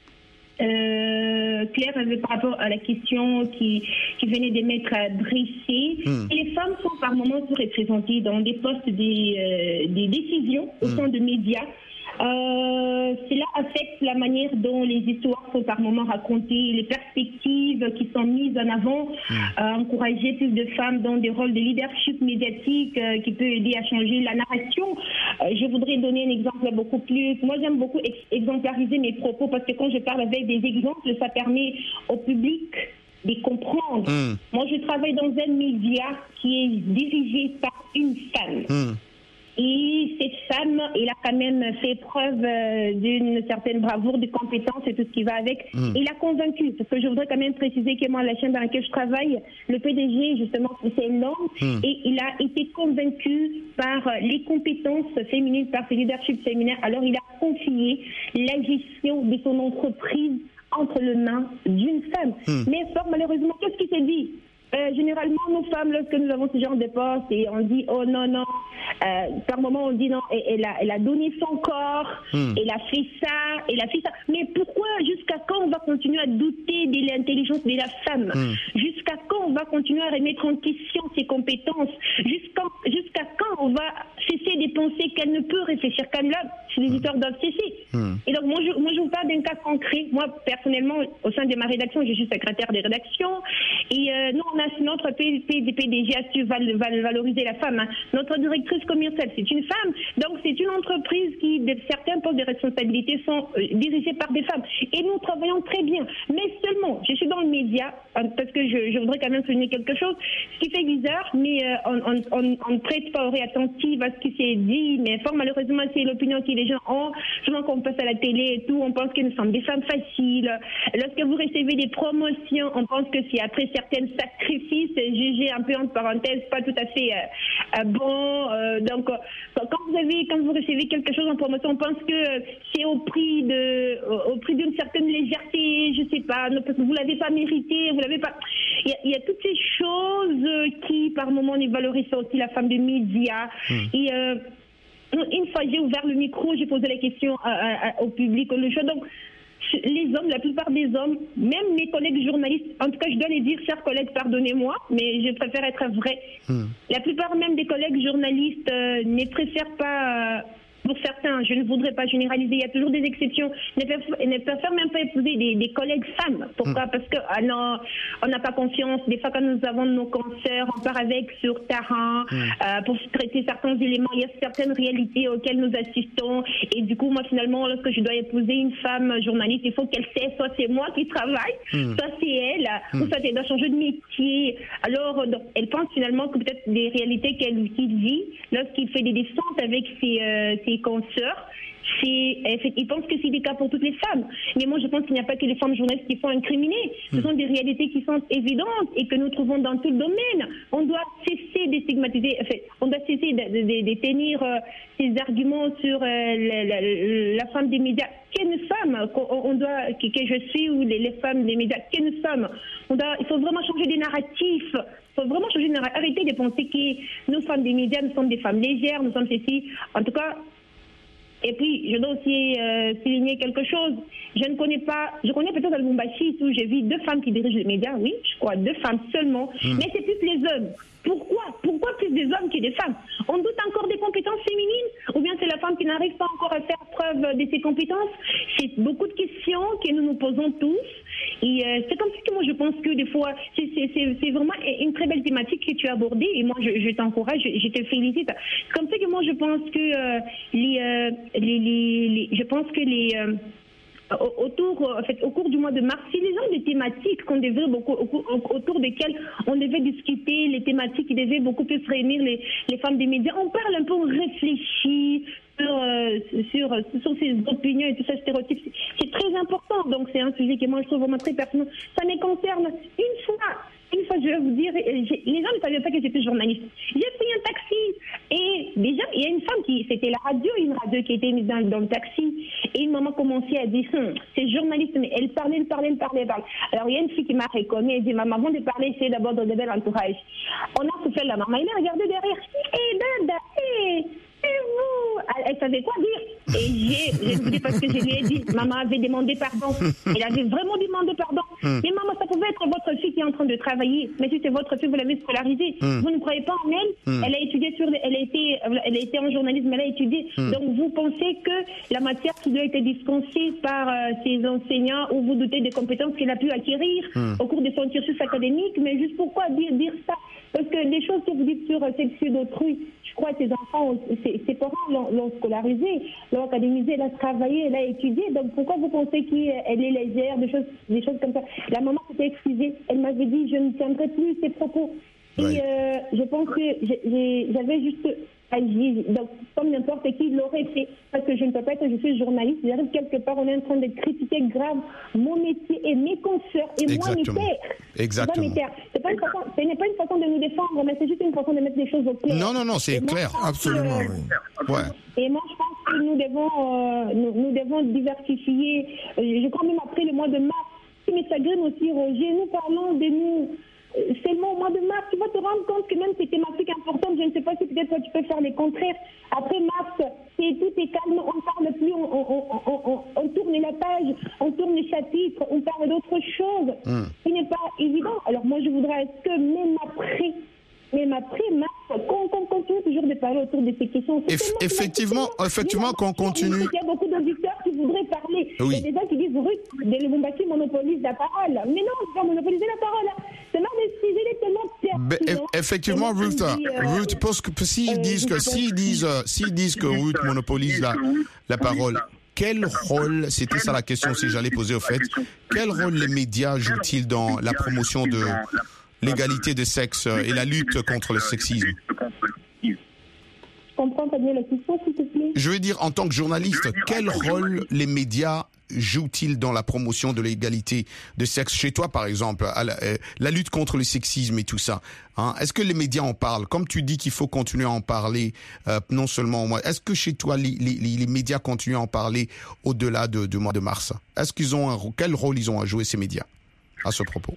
Euh, Claire, par rapport à la question qui, qui venait d'émettre à dresser, Mm. les femmes sont par moments sous-représentées dans des postes des, euh, des décisions au sein de médias. Euh, cela affecte la manière dont les histoires sont par moments racontées, les perspectives qui sont mises en avant, euh, encourager plus de femmes dans des rôles de leadership médiatique euh, qui peut aider à changer la narration. Euh, je voudrais donner un exemple beaucoup plus... Moi, j'aime beaucoup ex- exemplariser mes propos parce que quand je parle avec des exemples, ça permet au public de comprendre. Moi, je travaille dans un média qui est dirigé par une femme. Et cette femme, elle a quand même fait preuve euh, d'une certaine bravoure, de compétence et tout ce qui va avec. Mm. Il a convaincu, parce que je voudrais quand même préciser que moi, la chaîne dans laquelle je travaille, le P D G, justement, c'est énorme, Mm. et il a été convaincu par euh, les compétences féminines, par ses leadership féminin. Alors, il a confié la gestion de son entreprise entre les mains d'une femme. Mm. Mais fort malheureusement, qu'est-ce qui s'est dit? Euh, généralement, nos femmes, lorsque nous avons ce genre de poste, et on dit oh non, non, euh, par moment on dit non, elle, elle, a, elle a donné son corps, Hmm. elle a fait ça, elle a fait ça. Mais pourquoi, jusqu'à quand on va continuer à douter de l'intelligence de la femme? Hmm. Jusqu'à quand on va continuer à remettre en question ses compétences? Jusqu'à jusqu'à quand on va cesser de penser qu'elle ne peut réfléchir comme l'homme? Les éditeurs doivent cesser. Hmm. Et donc, moi je, moi, je vous parle d'un cas concret. Moi, personnellement, au sein de ma rédaction, je suis secrétaire de rédaction. Et euh, nous, on a notre P D G a su val, val, valoriser la femme. Hein. Notre directrice commerciale, c'est une femme. Donc, c'est une entreprise qui, de certains postes de responsabilité sont euh, dirigés par des femmes. Et nous travaillons très bien. Mais seulement, je suis dans le média, hein, parce que je, je voudrais quand même souligner quelque chose, ce qui fait bizarre, mais euh, on ne prête pas oreille attentive à ce qui s'est dit. Mais fort malheureusement, c'est l'opinion que les gens ont. Souvent, quand on passe à la télé et tout, on pense que nous sommes des femmes faciles. Lorsque vous recevez des promotions, on pense que c'est après certaines sacrifices, jugé un peu entre parenthèses, pas tout à fait euh, euh, bon. Euh, donc, euh, quand vous avez, quand vous recevez quelque chose en promotion, on pense que c'est au prix de, au, au prix d'une certaine légèreté, je sais pas, non, parce que vous l'avez pas mérité, vous l'avez pas. Il y, a, il y a toutes ces choses qui, par moments, ne valorisent aussi la femme de médias. Mmh. Et euh, une fois j'ai ouvert le micro, j'ai posé la question à, à, à, au public, le choix. Donc, les hommes, la plupart des hommes, même mes collègues journalistes, en tout cas je dois les dire, chers collègues, pardonnez-moi, mais je préfère être vrai. Hmm. La plupart même des collègues journalistes euh, ne préfèrent pas... Euh, pour certains, je ne voudrais pas généraliser, il y a toujours des exceptions, ne préfèrent, ne préfèrent même pas épouser des, des collègues femmes. Pourquoi? Mm. Parce que ah non, on n'a pas confiance. Des fois, quand nous avons nos concerts, on part avec sur terrain mm. euh, pour traiter certains éléments. Il y a certaines réalités auxquelles nous assistons. Et du coup, moi, finalement, lorsque je dois épouser une femme journaliste, il faut qu'elle sait, soit c'est moi qui travaille, mm. soit c'est elle, mm. ou soit elle doit changer de métier. Alors, donc, elle pense finalement que peut-être des réalités qu'elle qu'il vit lorsqu'il fait des descentes avec ses, euh, ses consoeurs, ils pensent que c'est des cas pour toutes les femmes. Mais moi, je pense qu'il n'y a pas que les femmes journalistes qui sont incriminées. Ce sont des réalités qui sont évidentes et que nous trouvons dans tout le domaine. On doit cesser de stigmatiser, enfin, on doit cesser de, de, de tenir euh, ces arguments sur euh, la, la, la femme des médias. Quelle femme on doit, que, que je suis ou les, les femmes des médias, quelle femme on doit, il faut vraiment changer des narratifs. Il faut vraiment changer de narratif. Arrêter de penser que nous, femmes des médias, nous sommes des femmes légères, nous sommes ceci. En tout cas, et puis, je dois aussi euh, souligner quelque chose. Je ne connais pas, je connais peut-être à Lubumbashi où j'ai vu deux femmes qui dirigent les médias, oui, je crois, deux femmes seulement. Mmh. Mais c'est plus les hommes. Pourquoi? Pourquoi plus des hommes que des femmes? On doute encore des compétences féminines? Ou bien c'est la femme qui n'arrive pas encore à faire preuve de ses compétences? C'est beaucoup de questions que nous nous posons tous. Et euh, c'est comme ça que moi je pense que des fois, c'est, c'est, c'est, c'est vraiment une très belle thématique que tu as abordée. Et moi je, je t'encourage, je, je te félicite. C'est comme ça que moi je pense que euh, les, euh, les, les, les, je pense que les... Euh, autour, en fait, au cours du mois de mars, c'est les gens des thématiques qu'on devait beaucoup, autour desquelles on devait discuter, les thématiques qui devaient beaucoup plus réunir les, les femmes des médias. On parle un peu, on réfléchit sur, euh, sur, sur ces opinions et tout ça, stéréotypes. C'est, c'est très important. Donc, c'est un sujet que moi, je trouve vraiment très pertinent. Ça me concerne une fois. Une fois, je vais vous dire, les gens ne savaient pas que j'étais journaliste. J'ai pris un taxi et déjà, il y a une femme qui, c'était la radio, une radio qui était mise dans, dans le taxi. Et une maman commençait à dire, hm, c'est journaliste, mais elle parlait, elle parlait, elle parlait, elle parlait. Alors, il y a une fille qui m'a reconnue et dit, maman, avant de parler, essayez d'abord de bel entourage. On a souffert la maman. Elle a regardé derrière. Eh, dada, eh, c'est vous. Elle, elle savait quoi dire. Et j'ai, j'ai dit parce que je lui ai dit, maman avait demandé pardon. Elle avait vraiment demandé pardon. Mm. Mais maman, ça pouvait être votre fille qui est en train de travailler. Mais si c'est votre fille, vous l'avez scolarisée. Mm. Vous ne croyez pas en elle. Mm. Elle a étudié sur, elle a été, elle a été en journalisme, elle a étudié. Mm. Donc vous pensez que la matière qui doit être dispensée par euh, ses enseignants, ou vous doutez des compétences qu'elle a pu acquérir mm. au cours de son cursus académique. Mais juste pourquoi dire, dire ça? Parce que les choses que vous dites sur euh, sexualité d'autrui, je crois que ses enfants, ses, ses parents l'ont, l'ont scolarisé, l'ont académisé, elle a travaillé, elle a étudié. Donc pourquoi vous pensez qu'elle est légère, des choses, des choses comme ça? La maman s'était excusée, elle m'avait dit, je ne tiendrai plus ses propos. Et Ouais. euh, je pense que j'ai- j'ai- j'avais juste agi, donc, comme n'importe qui l'aurait fait, parce que je ne peux pas être, je suis journaliste, j'arrive quelque part, on est en train de critiquer grave mon métier et mes consoeurs et moi mes Exactement. pères. Exactement. C'est pas mes pères. C'est pas une façon, ce n'est pas une façon de nous défendre, mais c'est juste une façon de mettre les choses au clair. Non, non, non, c'est Et moi, clair. je pense que, Absolument, euh, oui. Ouais. Et moi, je pense que nous devons, euh, nous, nous devons diversifier. Euh, Je crois même après le mois de mars, ce qui me chagrine aussi, Roger, nous parlons de nous euh, seulement au mois de mars. Tu vas te rendre compte que même ces thématiques importantes, je ne sais pas si peut-être toi tu peux faire les contraires. Après mars, c'est tout est calme, on ne parle plus, on, on, on, on, on- on tourne la page, on tourne les chapitres, on parle d'autre chose. Mm. Ce n'est pas évident. Alors moi, je voudrais est-ce que même après, même après mars, qu'on qu'on continue toujours de parler autour de ces questions. C'est Eff- tellement- effectivement, effectivement, qu'on continue. Il y a beaucoup d'auditeurs qui voudraient parler. Oui. Il y a des gens qui disent Ruth, de Lubumbashi monopolise la parole. Mais non, je ne vais pas monopoliser la parole. C'est là le sujet, il est tellement Ben, pertinent. eff- effectivement, Et moi, Ruth, je me dis, euh, Ruth, parce que s'ils euh, disent que je sais pas s'ils si- disent euh, s'ils disent que Ruth monopolise la la parole, quel rôle, c'était ça la question si j'allais poser au fait, quel rôle les médias jouent-ils dans la promotion de l'égalité de sexe euh, et la lutte contre le sexisme? Je comprends pas bien la question, s'il te plaît. Je veux dire, en tant que journaliste, quel rôle les médias jouent-ils dans la promotion de l'égalité de sexe chez toi, par exemple, à la, euh, la lutte contre le sexisme et tout ça, hein? Est-ce que les médias en parlent? Comme tu dis qu'il faut continuer à en parler, euh, non seulement au mois, est-ce que chez toi, les, les, les médias continuent à en parler au-delà de, du mois de mars? Est-ce qu'ils ont un, rô- quel rôle ils ont à jouer, ces médias, à ce propos?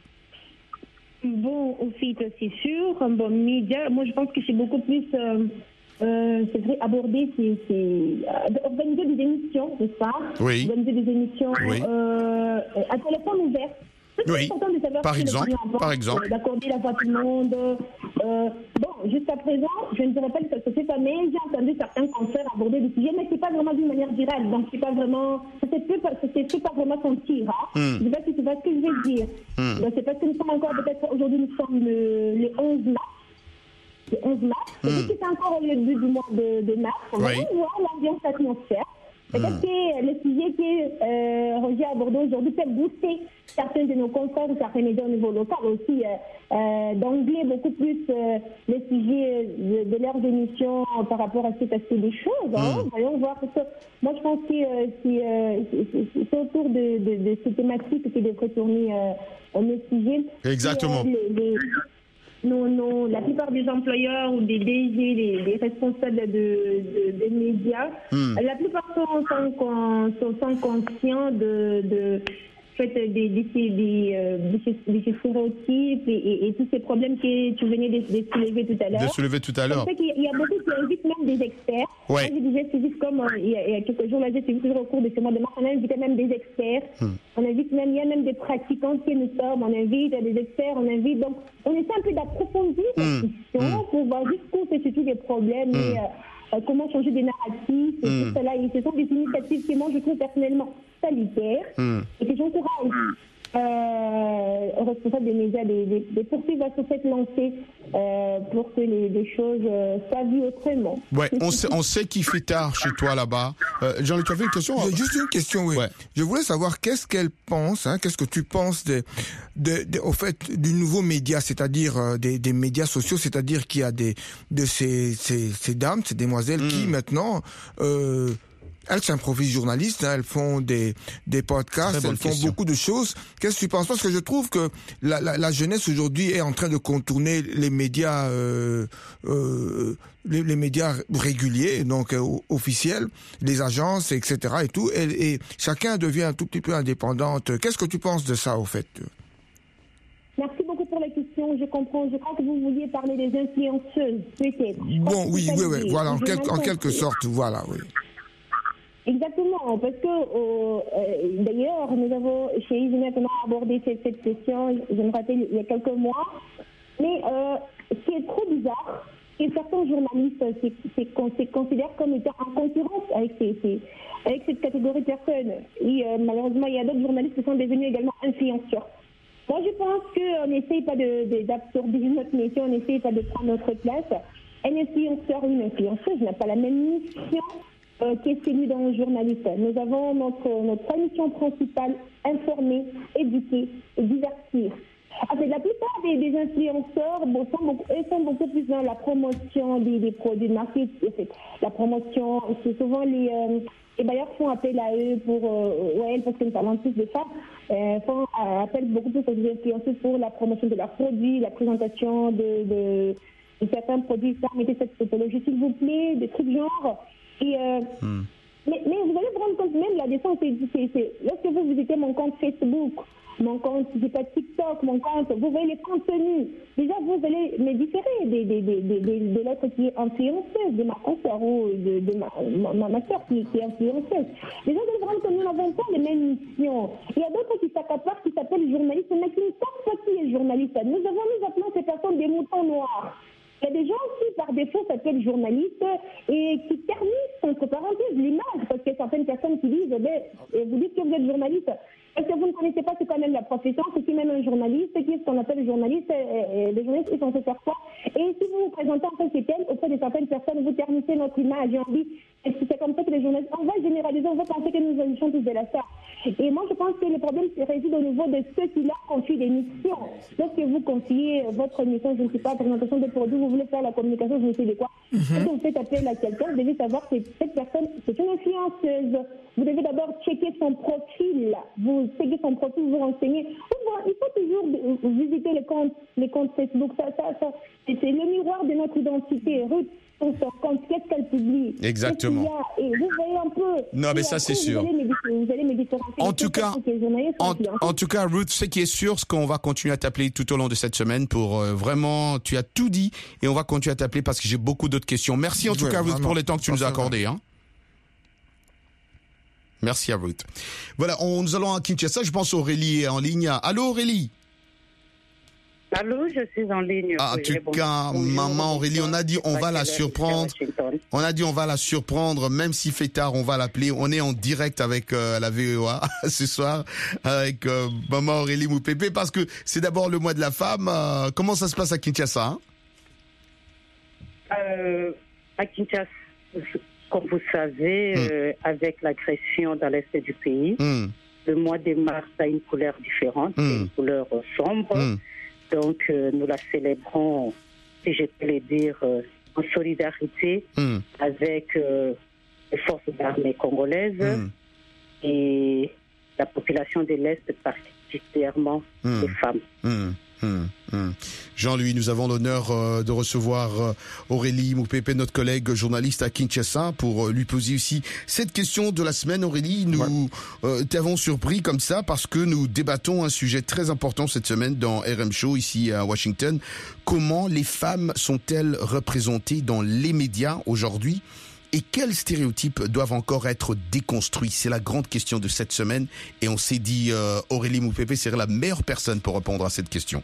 Bon, au fait, c'est sûr. Bon, média, moi, je pense que c'est beaucoup plus, euh, euh, c'est vrai, aborder, c'est, c'est euh, organiser des émissions, n'est-ce pas? Oui. Organiser des émissions Oui. euh, à téléphone ouvert. C'est Oui. important de savoir Par ce que le exemple, client pense, par exemple. euh, d'accorder la voix à tout le monde. Euh, bon, jusqu'à présent, je ne dirais pas que ça se fait pas, mais j'ai entendu certains confrères aborder des sujets, mais c'est pas vraiment d'une manière virale, donc c'est pas vraiment, ça ne peut pas, ça se fait pas vraiment sentir, hein. Hmm. Je ne sais pas si tu vois ce que je veux dire. Hmm. Donc, c'est parce que nous sommes encore, peut-être, aujourd'hui, nous sommes le, le onze mars. Le onze mars. Hmm. Peut-être que c'est encore le début du mois de, de mars. On va Oui. voir l'ambiance atmosphère. Peut-être Hmm. que le sujet que euh, Roger a abordé aujourd'hui peut booster certains de nos confrères ou certains médias au niveau local aussi, euh, euh, d'angler beaucoup plus euh, les sujets de, de leurs émissions par rapport à cet aspect des choses. Hein. Mm. Voyons voir. Parce que moi, je pense que euh, c'est, euh, c'est- c'est- c'est autour de, de, de ces thématiques qui devraient tourner euh, au même sujet. Exactement. Et, euh, les- les- nos- nos- la plupart des employeurs ou des D G, les, les responsables de, de- des médias, Hmm. la plupart sont, sont, con- sont, sont conscients de, de, fait, des, des, des, des, euh, de ces, de ces stéréotypes et, et- et tous ces problèmes que tu venais de, de soulever tout à l'heure. De soulever tout à l'heure. Je sais qu'il y a- il y a beaucoup qui invitent même des experts. Ouais. Moi, je disais, c'est juste comme euh, il, y a, il y a quelques jours, là, j'ai suivi toujours au cours de ce mois de mars, on a invité même des experts. Hmm. On invite même, il y a même des pratiquants qui nous sommes, on invite des experts, on invite. Donc, on essaie un peu d'approfondir la Hmm. question Hmm. pour voir jusqu'où se situent les problèmes et euh, euh, comment changer des narratifs et Hmm. tout cela. Et ce sont des initiatives que moi, je trouve personnellement salutaires Hmm. et que j'encourage euh, aux responsables des médias de, de, de poursuivre sur cette lancée euh, pour que les, les choses euh, soient vues autrement. Ouais, on sait, on sait qu'il fait tard chez toi là-bas. Euh, Jean-Luc, tu avais une question? J'ai juste une question, oui. Ouais. Je voulais savoir qu'est-ce qu'elle pense, hein, qu'est-ce que tu penses de, de, de- au fait du nouveau média, c'est-à-dire euh, des, des médias sociaux, c'est-à-dire qu'il y a des de ces, ces, ces dames, ces demoiselles qui maintenant euh, elles s'improvisent journalistes, hein, elles font des, des podcasts, Très bonne elles font question. beaucoup de choses. Qu'est-ce que tu penses? Parce que je trouve que la, la, la jeunesse aujourd'hui est en train de contourner les médias, euh, euh, les, les médias réguliers, donc euh, officiels, les agences, et cetera et tout, et, et chacun devient un tout petit peu indépendante. Qu'est-ce que tu penses de ça, au fait? Merci beaucoup pour la question. Je comprends. Je crois que vous vouliez parler des influenceuses, peut-être. Je crois Bon, que oui, c'est ça oui, oui, l'idée. voilà, en, J'ai quelque, mal en quelque compris. sorte, voilà, oui. Exactement, parce que euh, euh, d'ailleurs, nous avons chez Yves maintenant abordé cette, cette question, je me rappelle, il y a quelques mois. Mais euh, ce qui est trop bizarre, c'est que certains journalistes c'est, c'est, qu'on se considèrent comme étant en concurrence avec, ces, ces, avec cette catégorie de personnes. Et euh, malheureusement, il y a d'autres journalistes qui sont devenus également influenceurs. Moi, je pense qu'on n'essaye pas de, de, d'absorber notre métier, on n'essaye pas de prendre notre place. Un influenceur ou une influenceuse n'a pas la même mission euh, qu'est celui d'un journaliste. Nous avons notre, notre mission principale, informer, éduquer et divertir. En fait, la plupart des, des influenceurs bon, sont, beaucoup, ils sont beaucoup plus dans la promotion des, des produits de marché. En fait, la promotion, c'est souvent les, euh, les bailleurs font appel à eux pour, euh, ouais, parce que nous parlons plus de femmes, euh, font euh, appel beaucoup plus aux influenceurs pour la promotion de leurs produits, la présentation de, de, de certains produits. Ça, mettez cette typologie, s'il vous plaît, des trucs genre. Et, euh, mm. mais, mais vous allez vous rendre compte, même là-dessus, c'est, c'est, c'est, lorsque vous visitez mon compte Facebook, mon compte, je sais pas, TikTok, mon compte, vous voyez les contenus. Déjà, vous allez me différer de, de, de, de, de, de l'autre qui est influenceuse, de ma consoeur ou de, de ma, ma, ma soeur qui, qui est influenceuse. Les gens vous rendre compte que nous n'avons pas les mêmes missions. Il y a d'autres qui s'accaparent, qui s'appellent journalistes, mais qui ne savent pas qui est journaliste. Nous avons, nous appelons ces personnes des moutons noirs. Il y a des gens qui, par défaut, s'appellent journalistes et qui ternissent, entre parenthèses, l'image, parce qu'il y a certaines personnes qui disent, eh, vous dites que vous êtes journaliste, parce que vous ne connaissez pas, c'est quand même la profession, c'est qui même un journaliste, qui est ce qu'on appelle journaliste, et, et les journalistes, ils sont fait faire quoi? Et si vous vous présentez en tant que tel, auprès de certaines personnes, vous ternissez notre image, et on dit, c'est comme ça que les journalistes, on va généraliser, on va penser que nous agissons tous de la sorte. Et moi, je pense que le problème se réside au niveau de ceux qui leur confient des missions. Lorsque vous confiez votre mission, je ne sais pas, présentation de produits, vous voulez faire la communication, je ne sais de quoi, mm-hmm. Quand vous faites appel à quelqu'un, vous devez savoir que cette personne, c'est une influenceuse. Vous devez d'abord checker son profil, vous checkez son profil, vous renseignez. Il faut toujours visiter les comptes, les comptes Facebook. Ça, ça, ça, c'est le miroir de notre identité. Ruth, son compte, qu'est-ce qu'elle publie? Exactement. Et vous voyez un peu. Non, mais ça, c'est sûr. Vous allez me, vous allez me différencier. En tout cas, en, en tout cas, Ruth, ce qui est sûr, c'est qu'on va continuer à t'appeler tout au long de cette semaine pour euh, vraiment, tu as tout dit et on va continuer à t'appeler parce que j'ai beaucoup d'autres questions. Merci en tout ouais, cas, Ruth, pour le temps que tu nous as accordé. Hein. Merci à Ruth. Voilà, on, nous allons à Kinshasa. Je pense Aurélie est en ligne. Allô, Aurélie? Allô, je suis en ligne. Ah, en tout bon, cas, bonjour, maman Aurélie, on a dit on va la surprendre. On a dit on va la surprendre, même s'il fait tard, on va l'appeler. On est en direct avec euh, la V E A ce soir, avec euh, maman Aurélie Moupépé, parce que c'est d'abord le mois de la femme. Euh, comment ça se passe à Kinshasa hein euh, À Kinshasa, comme vous savez, mm. euh, avec l'agression dans l'est du pays, mm. le mois de mars a une couleur différente, mm. une couleur sombre. Mm. Donc, euh, nous la célébrons, si je peux le dire, euh, en solidarité mm. avec euh, les forces armées congolaises mm. et la population de l'Est, particulièrement mm. les femmes. Mm. Hum, hum. Jean-Louis, nous avons l'honneur euh, de recevoir euh, Aurélie Moupépé, notre collègue journaliste à Kinshasa, pour euh, lui poser aussi cette question de la semaine. Aurélie, nous ouais. euh, t'avons surpris comme ça parce que nous débattons un sujet très important cette semaine dans R M Show ici à Washington. Comment les femmes sont-elles représentées dans les médias aujourd'hui? Et quels stéréotypes doivent encore être déconstruits? C'est la grande question de cette semaine. Et on s'est dit, euh, Aurélie Moupépé serait la meilleure personne pour répondre à cette question.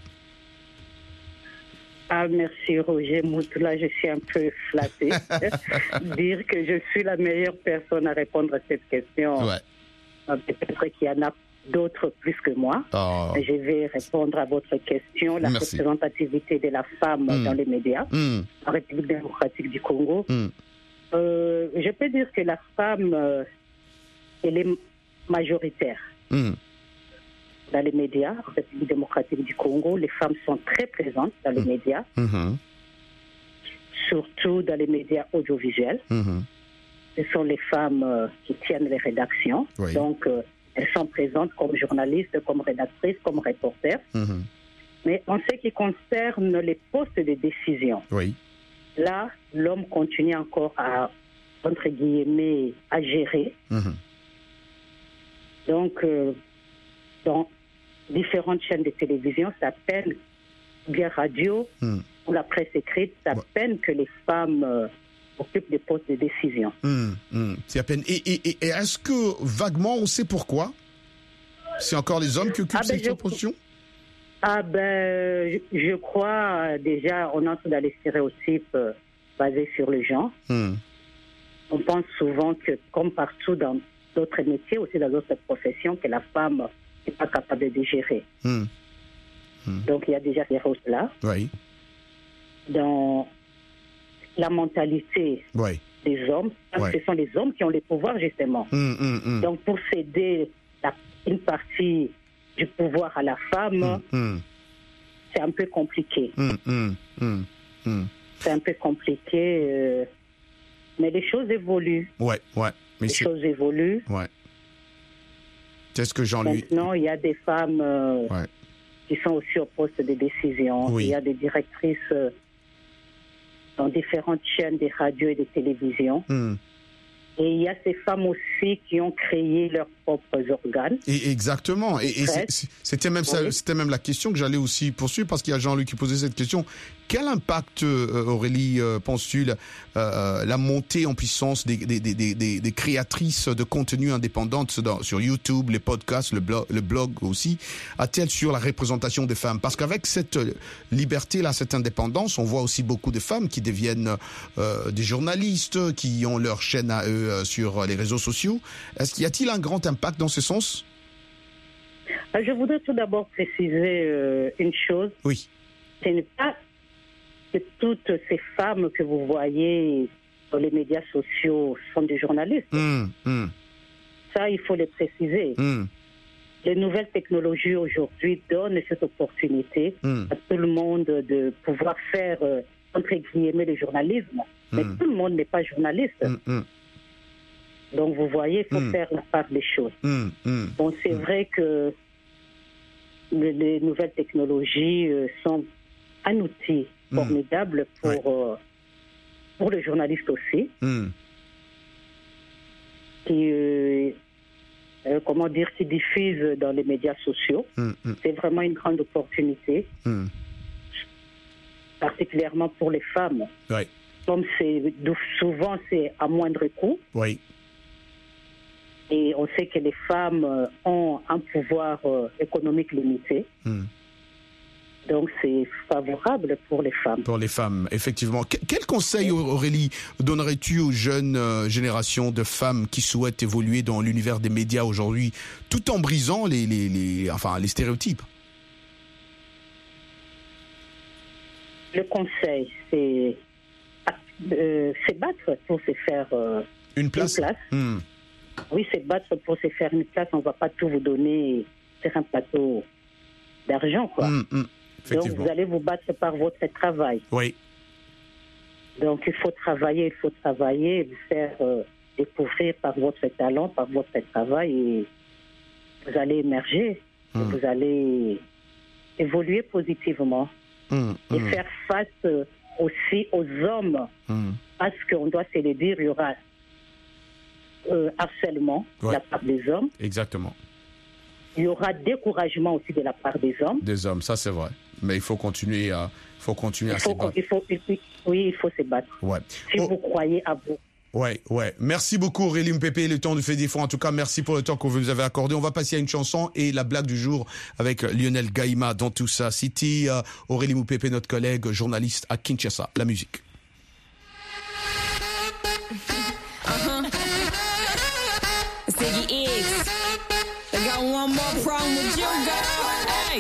Ah, merci Roger Moutoula, je suis un peu flattée. Dire que je suis la meilleure personne à répondre à cette question. Ouais. Peut-être qu'il y en a d'autres plus que moi. Oh. Je vais répondre à votre question. La merci. Représentativité de la femme mmh. dans les médias mmh. en République démocratique du Congo. Mmh. Euh, je peux dire que la femme, euh, elle est majoritaire. Mm. Dans les médias, en République démocratique du Congo, les femmes sont très présentes dans les mm. médias, mm-hmm. surtout dans les médias audiovisuels. Mm-hmm. Ce sont les femmes euh, qui tiennent les rédactions. Oui. Donc, euh, elles sont présentes comme journalistes, comme rédactrices, comme reporters. Mm-hmm. Mais en ce qui concerne les postes de décision, oui. là, l'homme continue encore à, entre guillemets, à gérer. Mmh. Donc, euh, dans différentes chaînes de télévision, ça peine, bien radio, mmh. ou la presse écrite, ça ouais. peine que les femmes euh, occupent des postes de décision. Mmh. Mmh. C'est à peine. Et, et, et est-ce que, vaguement, on sait pourquoi? C'est encore les hommes qui occupent ah ben cette position? Ah ben, je, je crois, euh, déjà, on entre dans les stéréotypes euh, basés sur le genre. Mm. On pense souvent que, comme partout dans d'autres métiers, aussi dans d'autres professions, que la femme n'est pas capable de gérer. Mm. Mm. Donc, il y a déjà ces rôles-là. Oui. Dans la mentalité oui. des hommes, oui. ce sont les hommes qui ont les pouvoirs, justement. Mm, mm, mm. Donc, pour céder la, une partie du pouvoir à la femme, mmh, mmh. c'est un peu compliqué. Mm, mm, mm, mm. C'est un peu compliqué, euh, mais les choses évoluent. Ouais, ouais. Mais les c'est... choses évoluent. Ouais. C'est ce que Jean-Louis... Maintenant, il y a des femmes euh, ouais. qui sont aussi au poste de décision. Oui. Il y a des directrices euh, dans différentes chaînes de radio et de télévision. Mm. Et il y a ces femmes aussi qui ont créé leurs propres organes. Et exactement. Et, et c'est, c'était même ça, oui. c'était même la question que j'allais aussi poursuivre parce qu'il y a Jean-Luc qui posait cette question. Quel impact, euh, Aurélie, euh, penses-tu, la, euh, la montée en puissance des, des, des, des, des créatrices de contenu indépendantes dans, sur YouTube, les podcasts, le blog, le blog aussi, a-t-elle sur la représentation des femmes? Parce qu'avec cette liberté-là, cette indépendance, on voit aussi beaucoup de femmes qui deviennent euh, des journalistes, qui ont leur chaîne à eux euh, sur les réseaux sociaux. Est-ce qu'il y a-t-il un grand impact dans ce sens? Je voudrais tout d'abord préciser euh, une chose. Oui. Ce n'est pas que toutes ces femmes que vous voyez dans les médias sociaux sont des journalistes. Mmh, mmh. Ça, il faut le préciser. Mmh. Les nouvelles technologies aujourd'hui donnent cette opportunité mmh. à tout le monde de pouvoir faire, euh, entre guillemets, le journalisme. Mais mmh. tout le monde n'est pas journaliste. Mmh. Donc, vous voyez, il faut mmh. faire la part des choses. Mmh. Mmh. Bon, c'est mmh. vrai que les, les nouvelles technologies euh, sont un outil formidable pour, ouais. euh, pour les journalistes aussi, mm. qui, euh, euh, comment dire, qui diffusent dans les médias sociaux. Mm. Mm. C'est vraiment une grande opportunité, mm. particulièrement pour les femmes. Ouais. Comme c'est, souvent, c'est à moindre coût. Oui. Et on sait que les femmes ont un pouvoir euh, économique limité. Mm. Donc, c'est favorable pour les femmes. Pour les femmes, effectivement. Que, quel conseil, Aurélie, donnerais-tu aux jeunes euh, générations de femmes qui souhaitent évoluer dans l'univers des médias aujourd'hui, tout en brisant les, les, les, enfin, les stéréotypes? Le conseil, c'est euh, c'est battre pour se faire euh, une place. Une place. Mmh. Oui, c'est battre pour se faire une place. On ne va pas tout vous donner sur un plateau d'argent, quoi. Mmh, mmh. Donc, vous allez vous battre par votre travail. Oui. Donc, il faut travailler, il faut travailler, vous faire euh, découvrir par votre talent, par votre travail, et vous allez émerger, mmh. et vous allez évoluer positivement, mmh. et mmh. faire face euh, aussi aux hommes, mmh. parce qu'on doit se le dire, il y aura euh, harcèlement ouais. de la part des hommes. Exactement. Il y aura découragement aussi de la part des hommes. Des hommes, ça c'est vrai. Mais il faut continuer à, faut continuer il faut, à se battre. Il faut, il faut, oui, il faut se battre. Ouais. Si oh. vous croyez à vous. Ouais, ouais. Merci beaucoup Aurélie Mpépé, le temps de fait défaut. En tout cas, merci pour le temps que vous nous avez accordé. On va passer à une chanson et la blague du jour avec Lionel Gaïma dans tout ça. City, euh, Aurélie Mpépé, notre collègue journaliste à Kinshasa. La musique. Uh-huh. Ziggy X. I got one more problem with you, girl. Hey.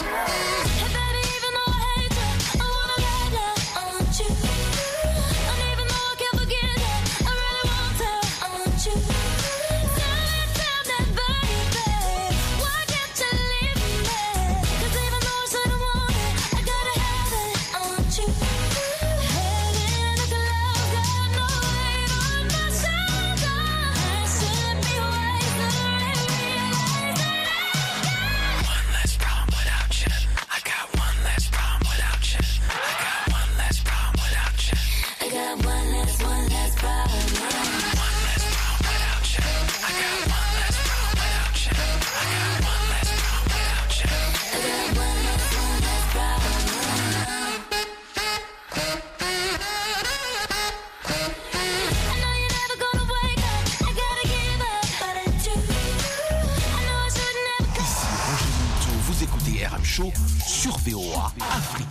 Show sur V O A Afrique.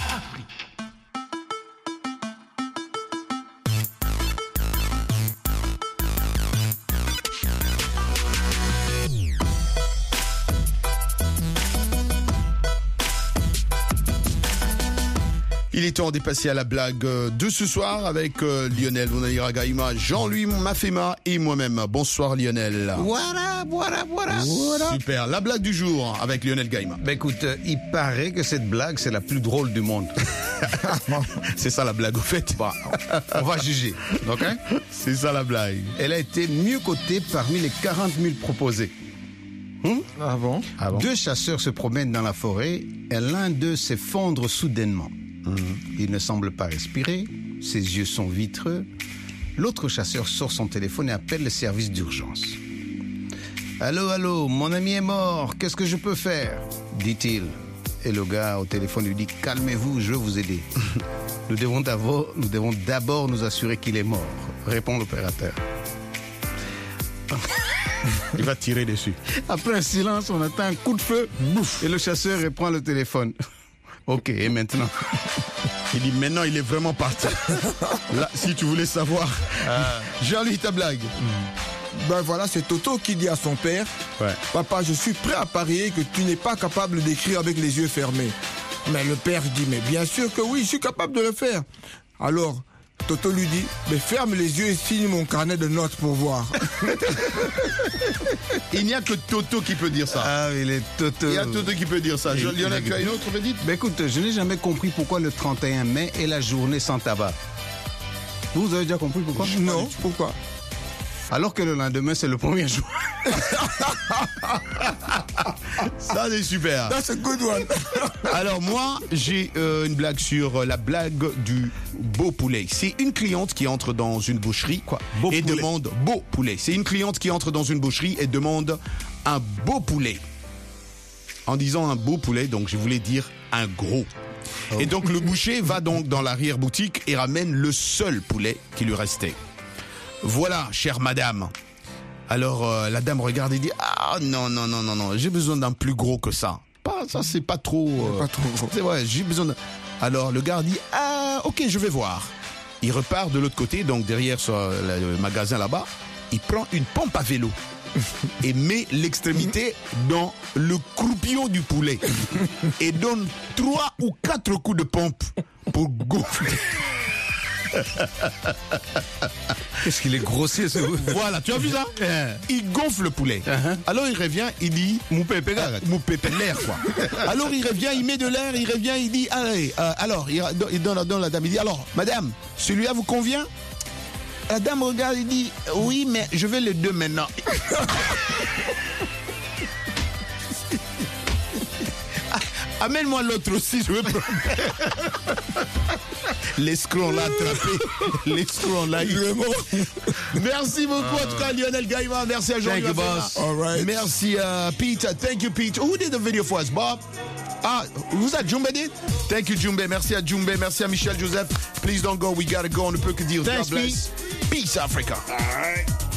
Il est temps de passer à la blague de ce soir avec euh, Lionel Bonaire Gaïma, Jean-Louis Mafema et moi-même. Bonsoir Lionel. Voilà, voilà, voilà. Super. La blague du jour avec Lionel Gaïma. Ben écoute, euh, il paraît que cette blague, c'est la plus drôle du monde. C'est ça la blague au fait. Bah, on va juger. Ok? C'est ça la blague. Elle a été mieux cotée parmi les quarante mille proposés. Hum? Ah bon? Ah bon? Deux chasseurs se promènent dans la forêt et l'un d'eux s'effondre soudainement. Hum. Il ne semble pas respirer, ses yeux sont vitreux. L'autre chasseur sort son téléphone et appelle le service d'urgence. Allô, allô, mon ami est mort, qu'est-ce que je peux faire? Dit-il. Et le gars au téléphone lui dit, calmez-vous, je vais vous aider. Nous devons d'abord, nous devons d'abord nous assurer qu'il est mort, répond l'opérateur. Il va tirer dessus. Après un silence, on attend un coup de feu, bouf, et le chasseur reprend le téléphone. Ok, et maintenant? Il dit maintenant il est vraiment parti. Là, si tu voulais savoir, ah. Jean-Louis, ta blague. Ben voilà, c'est Toto qui dit à son père, ouais. Papa, je suis prêt à parier que tu n'es pas capable d'écrire avec les yeux fermés. Mais le père dit, mais bien sûr que oui, je suis capable de le faire. Alors, Toto lui dit, mais ferme les yeux et signe mon carnet de notes pour voir. Il n'y a que Toto qui peut dire ça. Ah, il est Toto. Il y a Toto qui peut dire ça. Il, Lionel, tu as une autre petite? Ben écoute, je n'ai jamais compris pourquoi le trente et un mai est la journée sans tabac. Vous, vous avez déjà compris pourquoi? Non, pourquoi? Alors que le lendemain, c'est le premier jour. Ça, c'est super. That's a good one. Alors, moi, j'ai euh, une blague sur la blague du beau poulet. C'est une cliente qui entre dans une boucherie Quoi? Beau et poulet. demande beau poulet. C'est une cliente qui entre dans une boucherie et demande un beau poulet. En disant un beau poulet, donc je voulais dire un gros. Oh. Et donc, le boucher va donc dans l'arrière-boutique et ramène le seul poulet qui lui restait. Voilà, chère madame. Alors, euh, la dame regarde et dit, ah non, non, non, non, non, j'ai besoin d'un plus gros que ça. Pas, ça, c'est pas trop... Euh, pas trop gros. C'est vrai, j'ai besoin de... Alors, le gars dit, ah, ok, je vais voir. Il repart de l'autre côté, donc derrière sur, le, le magasin là-bas. Il prend une pompe à vélo et met l'extrémité dans le croupion du poulet et donne trois ou quatre coups de pompe pour gonfler. Qu'est-ce qu'il est grossier ce... Voilà, tu as vu ça? Il gonfle le poulet. Uh-huh. Alors il revient, il dit mon pépé, euh, mon pépé l'air quoi. Alors il revient, il met de l'air, il revient, il dit allez, euh, alors il, il donne, donne la dame, il dit alors madame, celui-là vous convient? La dame regarde, il dit oui, mais je veux les deux maintenant. Amène-moi l'autre aussi, je veux prendre. L'escroc l'a attrapé. L'escroc l'a eu. Merci beaucoup, en tout cas, Lionel Gaïma. Merci à Jean-Louis. Thank you, boss. All right. Merci à Pete. Thank you, Pete. Who did the video for us, Bob? Ah, who's that? Jumbe did? Thank you, Jumbe. Merci à Jumbe. Merci à Michel Joseph. Please don't go. We gotta go. On ne peut que dire. Thanks, God bless. Peace, Africa. All right.